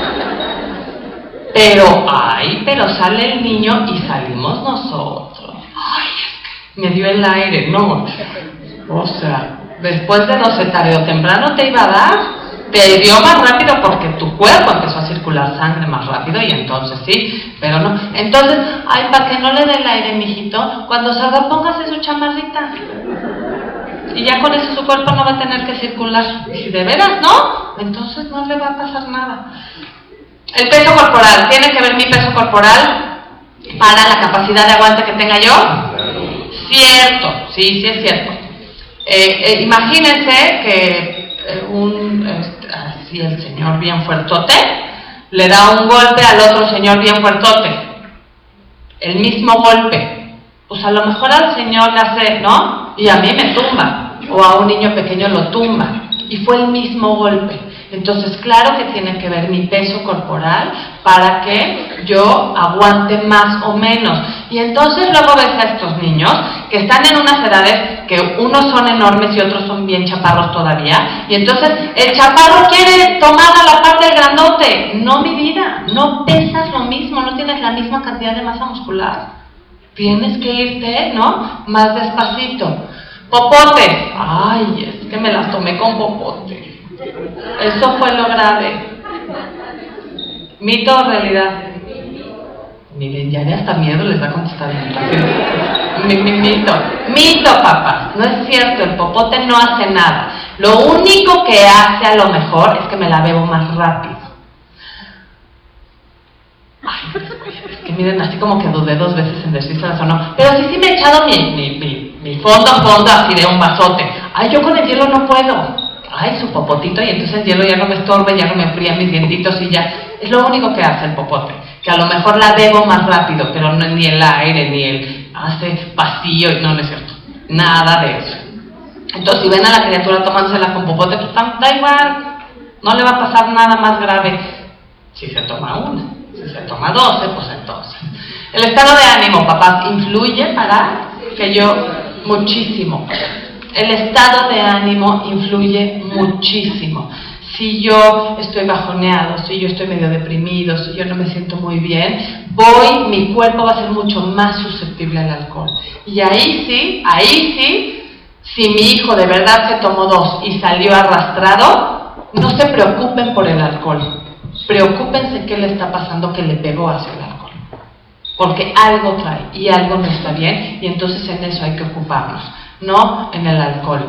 [SPEAKER 1] Pero sale el niño y salimos nosotros. Ay, es que me dio el aire, no. O sea, después de 12, tarde o temprano te iba a dar. Te dio más rápido porque tu cuerpo empezó a circular sangre más rápido y entonces sí, pero no. Entonces, ay, para que no le dé el aire, mijito, cuando salga póngase su chamarrita. Y ya con eso su cuerpo no va a tener que circular. Y si de veras no, entonces no le va a pasar nada. El peso corporal, ¿tiene que ver mi peso corporal para la capacidad de aguante que tenga yo? Cierto, sí es cierto. Imagínense que así el señor bien fuertote le da un golpe al otro señor bien fuertote. El mismo golpe. Pues a lo mejor al señor le hace, ¿no? Y a mí me tumba. O a un niño pequeño lo tumba. Y fue el mismo golpe. Entonces, claro que tiene que ver mi peso corporal para que yo aguante más o menos. Y entonces luego ves a estos niños que están en unas edades que unos son enormes y otros son bien chaparros todavía. Y entonces el chaparro quiere tomar a la parte del grandote. No, mi vida, no pesas lo mismo, no tienes la misma cantidad de masa muscular. Tienes que irte, ¿no? Más despacito. Popotes. Ay, es que me las tomé con popote. Eso fue lo grave. ¿Mito o realidad? Miren, ya de hasta miedo les va a contestar. Mito. Mito, papá. No es cierto, el popote no hace nada. Lo único que hace a lo mejor es que me la bebo más rápido. Ay, es que miren, así como que dudé 2 veces en decírselas o no. Pero sí me he echado mi fondo así de un vasote. Ay, yo con el hielo no puedo. ay, su popotito, y entonces el hielo ya no me estorbe, ya no me enfría mis dientitos y ya. Es lo único que hace el popote, que a lo mejor la bebo más rápido, pero no ni el aire, ni el hace vacío, no es cierto, nada de eso. Entonces, si ven a la criatura tomándosela con popote, pues da igual, no le va a pasar nada más grave si se toma una. Si se toma 12, pues entonces. El estado de ánimo, papás, influye para que yo, muchísimo. El estado de ánimo influye muchísimo. Si yo estoy bajoneado, si yo estoy medio deprimido, si yo no me siento muy bien, mi cuerpo va a ser mucho más susceptible al alcohol. Y ahí sí, si mi hijo de verdad se tomó 2 y salió arrastrado, no se preocupen por el alcohol. Preocúpense qué le está pasando que le pegó hacia el alcohol. Porque algo trae y algo no está bien, y entonces en eso hay que ocuparnos, no en el alcohol.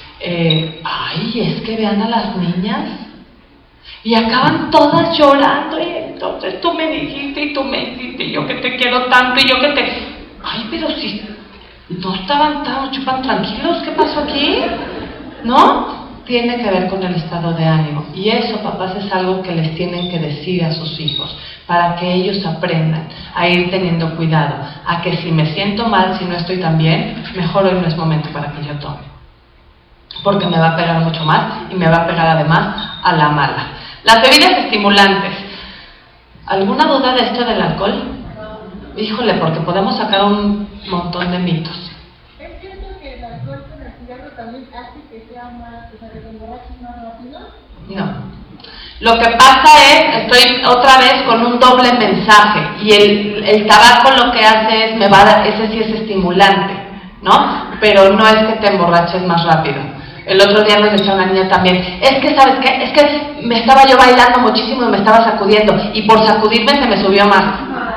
[SPEAKER 1] Es que vean a las niñas y acaban todas llorando, y entonces tú me dijiste y tú me dijiste, y yo que te quiero tanto, y yo que te... Ay, pero si no estaban chupan tranquilos, ¿qué pasó aquí? ¿No? Tiene que ver con el estado de ánimo, y eso, papás, es algo que les tienen que decir a sus hijos, para que ellos aprendan a ir teniendo cuidado, a que si me siento mal, si no estoy tan bien, mejor hoy no es momento para que yo tome, porque me va a pegar mucho más, y me va a pegar además a la mala. Las bebidas estimulantes, ¿alguna duda de esto del alcohol? Híjole, porque podemos sacar un montón de mitos.
[SPEAKER 3] ¿Es cierto que el alcohol con el cigarro también hace que sea más, o sea, que te emborraches más rápido?
[SPEAKER 1] No. Lo que pasa es, estoy otra vez con un doble mensaje, y el tabaco lo que hace es, me va a dar, ese sí es estimulante, ¿no? Pero no es que te emborraches más rápido. El otro día nos decía una niña también, es que, ¿sabes qué? Es que me estaba yo bailando muchísimo y me estaba sacudiendo, y por sacudirme se me subió más.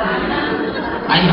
[SPEAKER 1] Ay,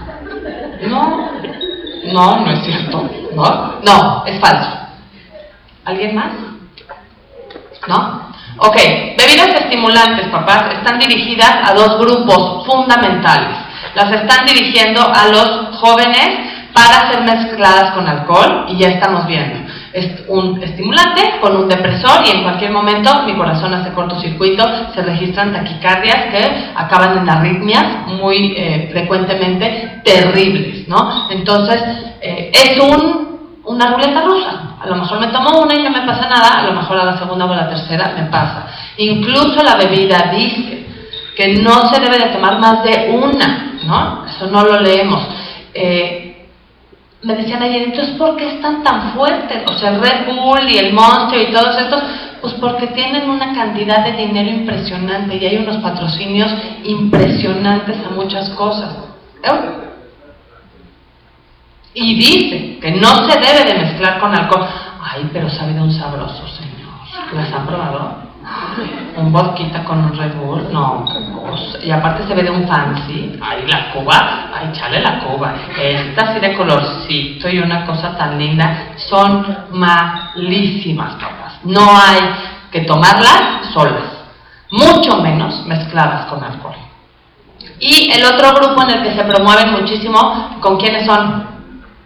[SPEAKER 1] no es cierto, no, es falso. ¿Alguien más? ¿No? Ok, bebidas estimulantes, papás, están dirigidas a 2 grupos fundamentales. Las están dirigiendo a los jóvenes para ser mezcladas con alcohol, y ya estamos viendo. Es un estimulante con un depresor, y en cualquier momento mi corazón hace cortocircuito, se registran taquicardias que acaban en arritmias muy frecuentemente terribles, ¿no? Entonces, es una ruleta rusa. A lo mejor me tomo una y no me pasa nada, a lo mejor a la segunda o a la tercera me pasa. Incluso la bebida dice que no se debe de tomar más de una, ¿no? Eso no lo leemos. Me decían ayer, entonces, ¿por qué están tan fuertes? O sea, el Red Bull y el Monster y todos estos, pues porque tienen una cantidad de dinero impresionante, y hay unos patrocinios impresionantes a muchas cosas. Y dice que no se debe de mezclar con alcohol. Ay, pero sabe de un sabroso, señor. ¿Las han probado? Un vodka con un Red Bull, no, qué cosa. Y aparte se ve de un fancy. Ay, la cuba, ay, chale la cuba. Esta así de colorcito y una cosa tan linda. Son malísimas, papás. No hay que tomarlas solas, mucho menos mezcladas con alcohol. Y el otro grupo en el que se promueven muchísimo, ¿con quiénes son?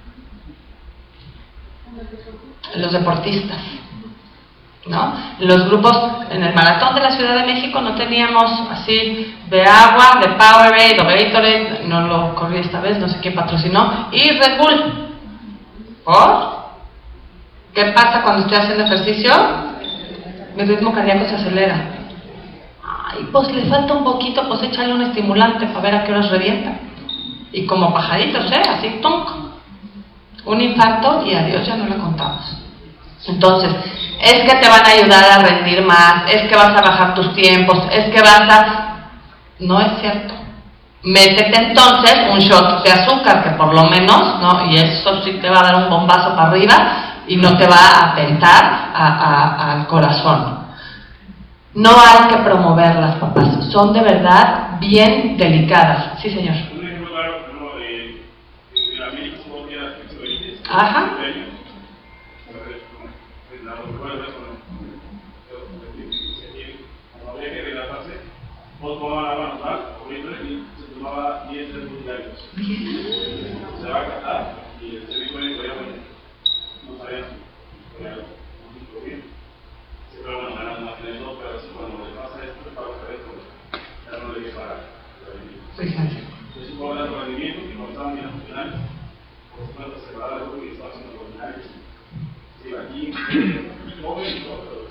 [SPEAKER 1] Los deportistas, ¿no? Los grupos, en el maratón de la Ciudad de México no teníamos así de agua, de Powerade o Gatorade, no lo corrí esta vez, no sé quién patrocinó, y Red Bull. ¿Por? ¿Qué pasa cuando estoy haciendo ejercicio? Mi ritmo cardíaco se acelera. Ay, pues le falta un poquito, pues échale un estimulante para ver a qué horas revienta. Y como pajaritos, así, tonk. Un infarto y adiós, ya no le contamos. Entonces, es que te van a ayudar a rendir más, es que vas a bajar tus tiempos, es que vas a... No es cierto. Métete entonces un shot de azúcar, que por lo menos, ¿no? Y eso sí te va a dar un bombazo para arriba y no te va a atentar al corazón. No hay que promoverlas, papás. Son de verdad bien delicadas. Sí, señor. Ajá.
[SPEAKER 4] O tomaba la mano, y se tomaba 10 diarios. Se va a casar y el servicio médico ya no sabía si bien. pero bueno, ganas eso, pero si cuando le pasa esto, le pago esto, ya no le voy a pagar. Es un poco de alto rendimiento que no están bien funcionales, por supuesto se va a dar algo que está haciendo ordinarios. Sí, aquí, joven y todo, pero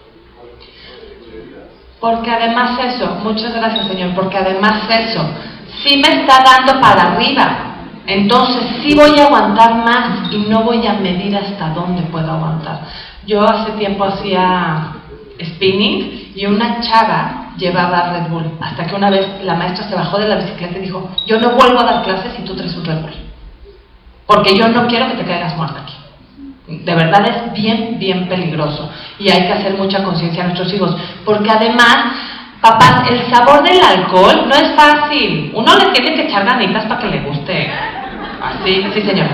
[SPEAKER 1] porque además eso, muchas gracias señor, porque además eso, sí me está dando para arriba. Entonces sí voy a aguantar más y no voy a medir hasta dónde puedo aguantar. Yo hace tiempo hacía spinning y una chava llevaba Red Bull, hasta que una vez la maestra se bajó de la bicicleta y dijo, yo no vuelvo a dar clases si tú traes un Red Bull, porque yo no quiero que te caigas muerta aquí. De verdad es bien, bien peligroso y hay que hacer mucha conciencia a nuestros hijos, porque además, papás, el sabor del alcohol no es fácil, uno le tiene que echar ganitas para que le guste. Así, sí señora.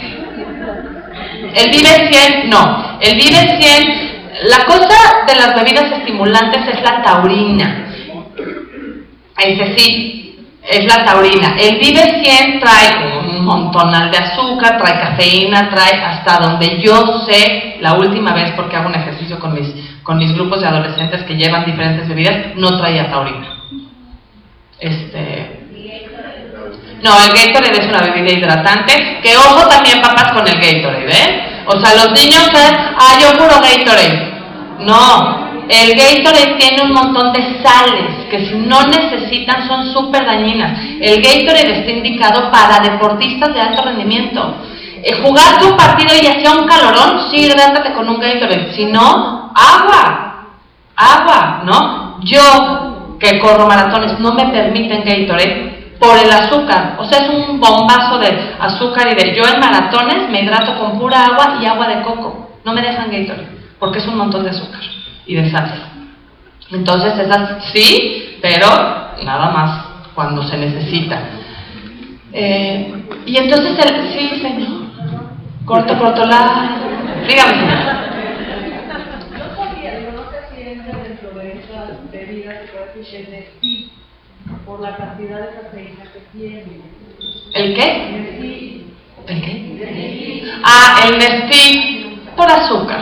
[SPEAKER 1] El Vive 100, no, el Vive 100, la cosa de las bebidas estimulantes es la taurina. Ese sí, es la taurina. El Vive 100 trae un montonal de azúcar, trae cafeína, trae hasta donde yo sé, la última vez porque hago un ejercicio con mis grupos de adolescentes que llevan diferentes bebidas, no traía taurina. No, el Gatorade es una bebida hidratante, que ojo también papás con el Gatorade, ¿eh? O sea, los niños yo puro Gatorade. No, el Gatorade tiene un montón de sales que si no necesitan son súper dañinas. El Gatorade está indicado para deportistas de alto rendimiento. Jugaste un partido y hacía un calorón, sí, hidrátate con un Gatorade. Si no, agua, ¿no? Yo, que corro maratones, no me permiten Gatorade por el azúcar, o sea, es un bombazo de azúcar yo en maratones me hidrato con pura agua y agua de coco, no me dejan Gatorade, porque es un montón de azúcar y de sal. Entonces esas sí, pero nada más cuando se necesita. Y entonces, sí, señor, corto, dígame, señor.
[SPEAKER 3] No sabía, no sé si entra dentro de esas bebidas que puede ser sí, por la cantidad de cafeína que tiene.
[SPEAKER 1] ¿El qué?
[SPEAKER 3] Nestlé.
[SPEAKER 1] ¿El qué? El Nestlé por azúcar.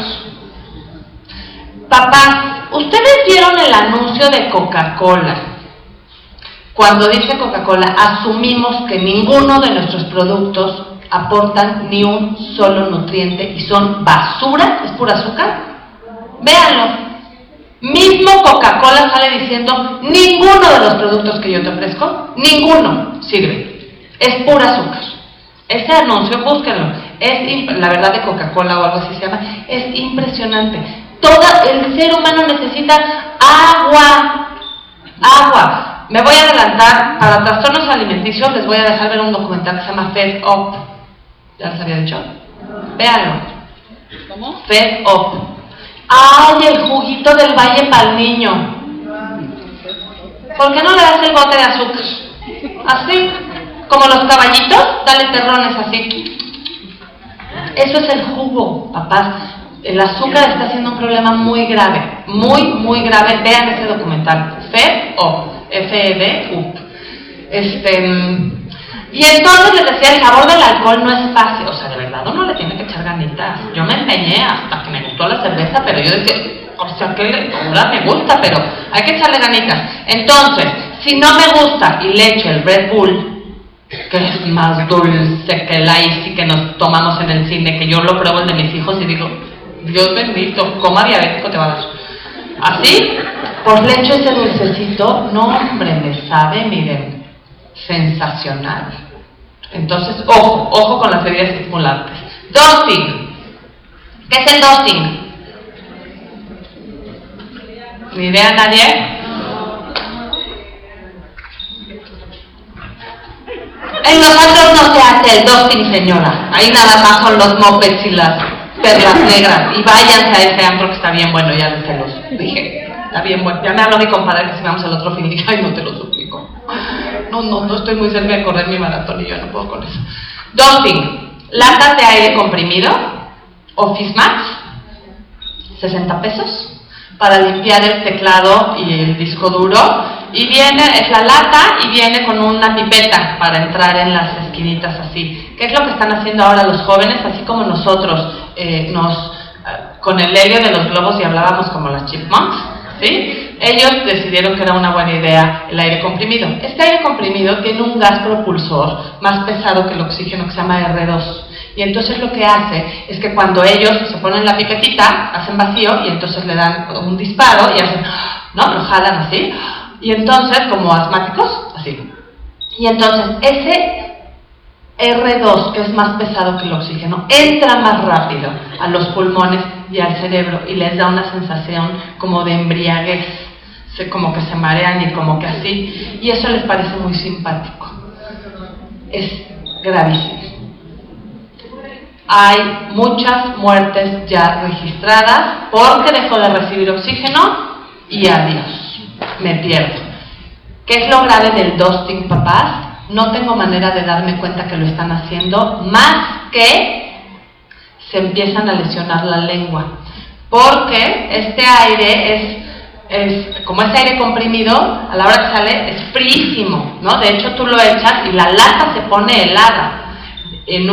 [SPEAKER 1] Papá, ¿ustedes vieron el anuncio de Coca-Cola? Cuando dice Coca-Cola, asumimos que ninguno de nuestros productos aportan ni un solo nutriente y son basura, es pura azúcar. Véanlo. Mismo Coca-Cola sale diciendo, ninguno de los productos que yo te ofrezco, ninguno sirve. Es pura azúcar. Ese anuncio, búsquenlo. La verdad de Coca-Cola o algo así se llama, es impresionante. Todo el ser humano necesita agua. Me voy a adelantar, para trastornos alimenticios les voy a dejar ver un documental que se llama Fed Up. ¿Ya les había dicho? Véanlo.
[SPEAKER 3] ¿Cómo?
[SPEAKER 1] Fed Up. ¡Ay, el juguito del valle para el niño! ¿Por qué no le das el bote de azúcar? Así, como los caballitos, dale terrones así. Eso es el jugo, papás. El azúcar está siendo un problema muy grave, muy grave. Vean ese documental, Fed Up, F-E-D-U. Y entonces les decía, el sabor del alcohol no es fácil, o sea, de verdad uno le tiene que echar ganitas. Yo me empeñé hasta que me gustó la cerveza, pero yo decía, o sea, que ahora me gusta, pero hay que echarle ganitas. Entonces, si no me gusta y le echo el Red Bull, que es más dulce que el Icy que nos tomamos en el cine, que yo lo pruebo el de mis hijos y digo, Dios bendito, coma diabético te va a dar. Así, pues le echo ese dulcecito, no hombre, me sabe, miren, sensacional. Entonces, ojo con las bebidas estimulantes. Dosing. ¿Qué es el dosing? ¿Ni idea nadie? En nosotros no se hace el dosing, señora. Ahí nada más son los mopeds y las perlas negras. Y váyanse a ese antro que está bien bueno, ya se los dije. Está bien bueno. Ya me habló mi compadre que si vamos al otro fin y dije, ay, no te lo suplico. No estoy muy cerca de correr mi maratón y yo no puedo con eso. Dosing, latas de aire comprimido, Office Max, 60 pesos, para limpiar el teclado y el disco duro. Y es la lata y viene con una pipeta para entrar en las esquinitas así. ¿Qué es lo que están haciendo ahora los jóvenes? Así como nosotros con el helio de los globos y hablábamos como las chipmunks, ¿sí? Ellos decidieron que era una buena idea el aire comprimido. Este aire comprimido tiene un gas propulsor más pesado que el oxígeno que se llama R2. Y entonces lo que hace es que cuando ellos se ponen la pipetita, hacen vacío y entonces le dan un disparo y hacen, ¿no? Lo jalan así. Y entonces, como asmáticos, así. Y entonces ese R2, que es más pesado que el oxígeno, entra más rápido a los pulmones y al cerebro y les da una sensación como de embriaguez, como que se marean y como que así, y eso les parece muy simpático. Es gravísimo. Hay muchas muertes ya registradas porque dejó de recibir oxígeno y adiós, me pierdo. ¿Qué es lo grave del dusting, papás? No tengo manera de darme cuenta que lo están haciendo, más que se empiezan a lesionar la lengua. Porque este aire como es aire comprimido, a la hora que sale es fríísimo, ¿no? De hecho tú lo echas y la lata se pone helada. En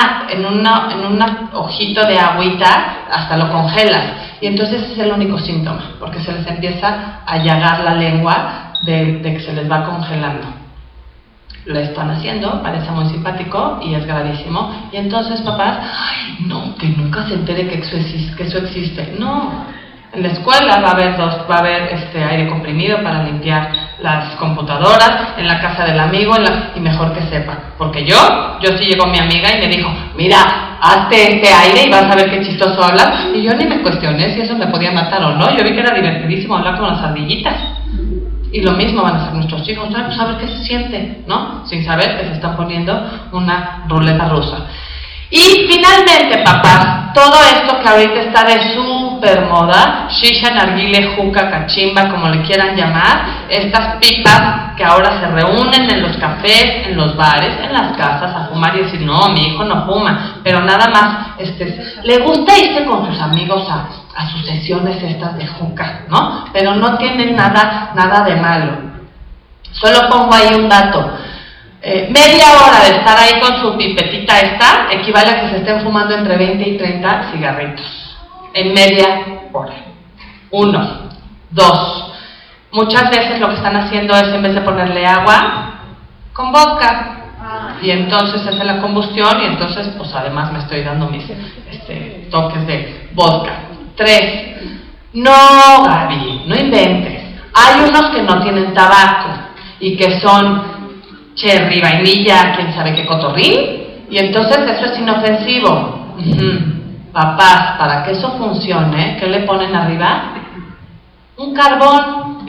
[SPEAKER 1] un ojito de agüita hasta lo congelas. Y entonces ese es el único síntoma, porque se les empieza a llagar la lengua de que se les va congelando. Lo están haciendo, parece muy simpático y es gravísimo. Y entonces, papás, ¡ay, no! Que nunca se entere que eso existe. No, en la escuela va a haber aire comprimido para limpiar las computadoras, en la casa del amigo, y mejor que sepa. Porque yo sí llegó mi amiga y me dijo, mira, hazte este aire y vas a ver qué chistoso hablas. Y yo ni me cuestioné si eso me podía matar o no. Yo vi que era divertidísimo hablar con las ardillitas. Y lo mismo van a hacer nuestros hijos, pues a ver qué se siente, ¿no? Sin saber que se están poniendo una ruleta rusa. Y finalmente, papás, todo esto que ahorita está de súper moda, shisha, narguile, juca, cachimba, como le quieran llamar, estas pipas que ahora se reúnen en los cafés, en los bares, en las casas a fumar y decir, no, mi hijo no fuma, pero nada más, le gusta irse con sus amigos a sus sesiones estas de juca, ¿no? Pero no tienen nada de malo. Solo pongo ahí un dato. Media hora de estar ahí con su pipetita equivale a que se estén fumando entre 20 y 30 cigarritos. En media hora. 1. 2. Muchas veces lo que están haciendo es, en vez de ponerle agua, con vodka. Y entonces hace la combustión y entonces, pues además me estoy dando mis toques de vodka. 3. No, Gaby, no inventes. Hay unos que no tienen tabaco y que son cherry, vainilla, quién sabe qué cotorrín, y entonces eso es inofensivo. Papás, para que eso funcione, ¿qué le ponen arriba? Un carbón.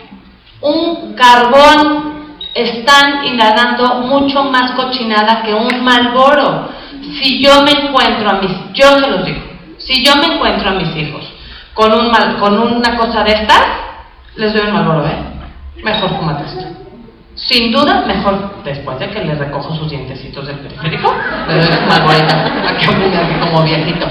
[SPEAKER 1] Están inhalando mucho más cochinada que un Marlboro. Si yo me encuentro yo se los digo, si yo me encuentro a mis hijos con una cosa de estas, les doy un Marlboro, mejor fúmate esto. Sin duda, mejor después de que le recojo sus dientecitos del periférico, le doy un Marlboro a que me haga como viejito.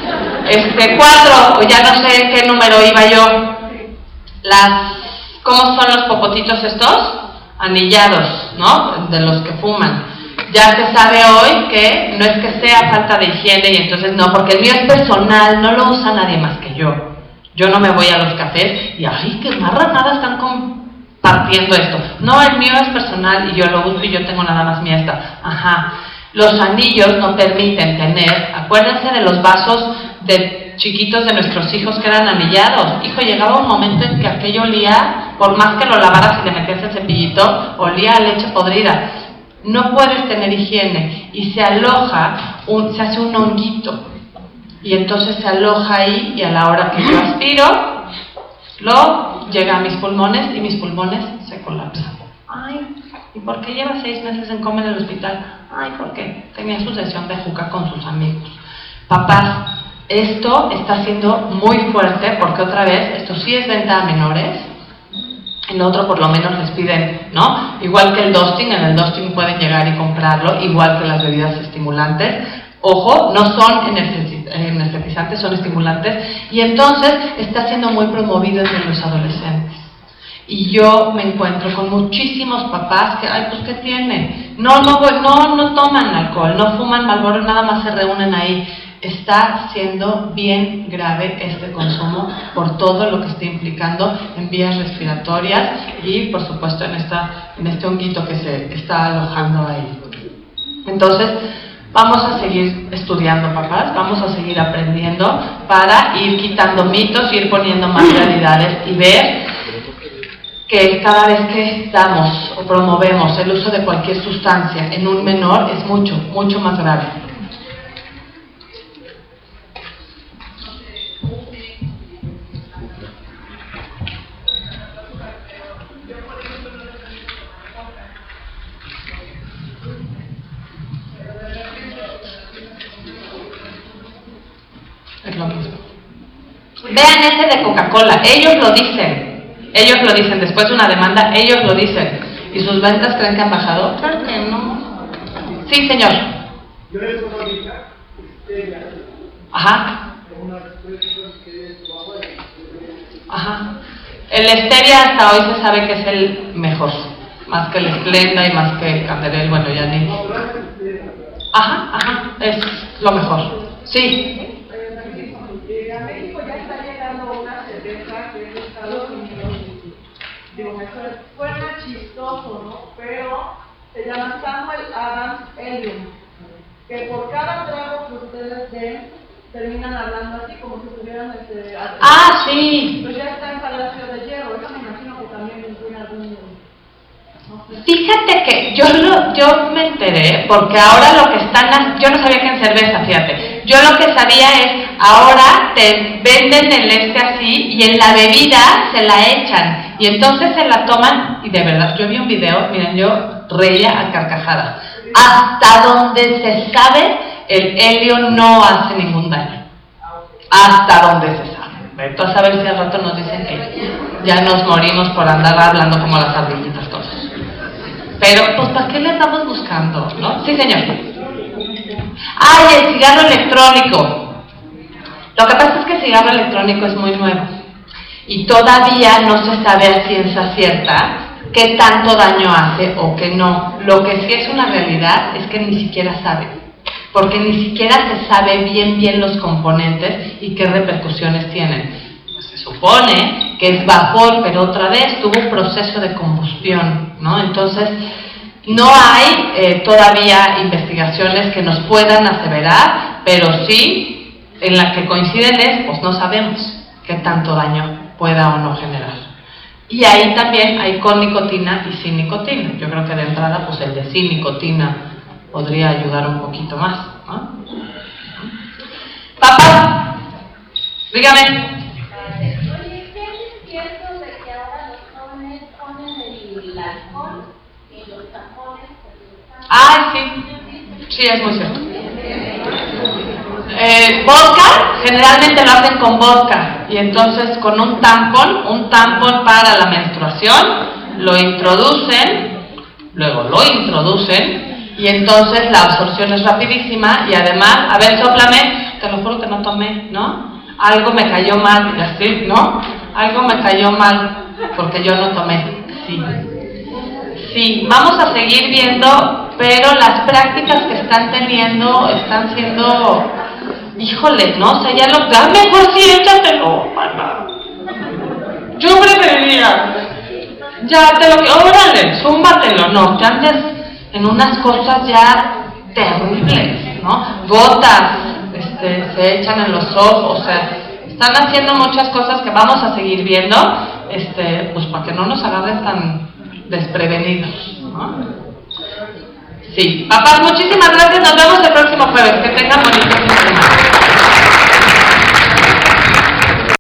[SPEAKER 1] 4, o ya no sé qué número iba yo. ¿Cómo son los popotitos estos? Anillados, ¿no? De los que fuman. Ya se sabe hoy que no es que sea falta de higiene y entonces no, porque el mío es personal, no lo usa nadie más que yo. Yo no me voy a los cafés y ¡ay, qué marranada están compartiendo esto! No, el mío es personal y yo lo uso y yo tengo nada más mi esta. Los anillos no permiten tener, acuérdense de los vasos de chiquitos de nuestros hijos que eran anillados. Hijo, llegaba un momento en que aquello olía, por más que lo lavaras y le metías el cepillito, olía a leche podrida. No puedes tener higiene y se aloja, se hace un honguito y entonces se aloja ahí y a la hora que yo aspiro, llega a mis pulmones y mis pulmones se colapsan. Ay, ¿y por qué lleva 6 meses en coma en el hospital? Ay, porque tenía su sesión de juca con sus amigos. Papás, esto está siendo muy fuerte porque otra vez, esto sí es venta a menores. En otro por lo menos les piden, ¿no? Igual que el dusting, en el dusting pueden llegar y comprarlo, igual que las bebidas estimulantes. Ojo, no son energetizantes, son estimulantes. Y entonces está siendo muy promovido entre los adolescentes. Y yo me encuentro con muchísimos papás que, ay, pues ¿qué tiene? No toman alcohol, no fuman Marlboro, nada más se reúnen ahí. está siendo bien grave este consumo por todo lo que está implicando en vías respiratorias y por supuesto en este honguito que se está alojando ahí. Entonces, vamos a seguir estudiando, papás, vamos a seguir aprendiendo para ir quitando mitos, ir poniendo más realidades y ver que cada vez que damos o promovemos el uso de cualquier sustancia en un menor es mucho, mucho más grave. Es lo mismo. Vean ese de Coca-Cola, ellos lo dicen, después de una demanda, ellos lo dicen. ¿Y sus ventas creen que han bajado? Claro que no. Sí, señor. Ajá. Ajá. El stevia hasta hoy se sabe que es el mejor, más que el Splenda y más que el Canderel, bueno, ya ni. Ajá, es lo mejor. Sí.
[SPEAKER 3] A México ya está llegando una cerveza que es de Estados Unidos. Digo, me suena chistoso, ¿no? Pero se llama Samuel Adams Helium, que por cada trago que ustedes den, terminan hablando así como si estuvieran
[SPEAKER 1] ¡Ah, sí!
[SPEAKER 3] Pues ya está en Palacio de Hierro, eso me imagino que también incluye algún...
[SPEAKER 1] Fíjate que yo me enteré, porque ahora lo que están, yo no sabía que en cerveza, fíjate, yo lo que sabía es, ahora te venden el así y en la bebida se la echan, y entonces se la toman, y de verdad, yo vi un video, miren, yo reía a carcajadas, hasta donde se sabe, el helio no hace ningún daño, hasta donde se sabe. Entonces a ver si al rato nos dicen que ya nos morimos por andar hablando como las ardillitas todos. Pero, pues, ¿para qué le estamos buscando? ¿No? Sí, señor. ¡Ay, el cigarro electrónico! Lo que pasa es que el cigarro electrónico es muy nuevo. Y todavía no se sabe a ciencia cierta qué tanto daño hace o qué no. Lo que sí es una realidad es que ni siquiera sabe. Porque ni siquiera se sabe bien los componentes y qué repercusiones tienen. Se supone que es vapor, pero otra vez tuvo un proceso de combustión, ¿no? Entonces, no hay todavía investigaciones que nos puedan aseverar, pero sí, en la que coinciden es, pues no sabemos qué tanto daño pueda o no generar. Y ahí también hay con nicotina y sin nicotina. Yo creo que de entrada, pues el de sin nicotina podría ayudar un poquito más, ¿no? Papá, dígame. Ah, sí, es muy cierto. Vodka, generalmente lo hacen con vodka y entonces con un tampón para la menstruación, lo introducen, luego lo introducen y entonces la absorción es rapidísima y además, a ver, sóplame, te lo juro que no tomé, ¿no? Algo me cayó mal, y así, ¿no? Algo me cayó mal porque yo no tomé, sí. Sí, vamos a seguir viendo, pero las prácticas que están teniendo están siendo, híjole, ¿no? O sea, ya mejor sí, échatelo, mamá. Yo preferiría, ya te lo que, órale, zúmbatelo, no, te andes en unas cosas ya terribles, ¿no? Gotas, se echan en los ojos, o sea, están haciendo muchas cosas que vamos a seguir viendo, pues para que no nos agarren tan desprevenidos, ¿no? Sí, papás, muchísimas gracias, nos vemos el próximo jueves, que tengan bonito fin de semana.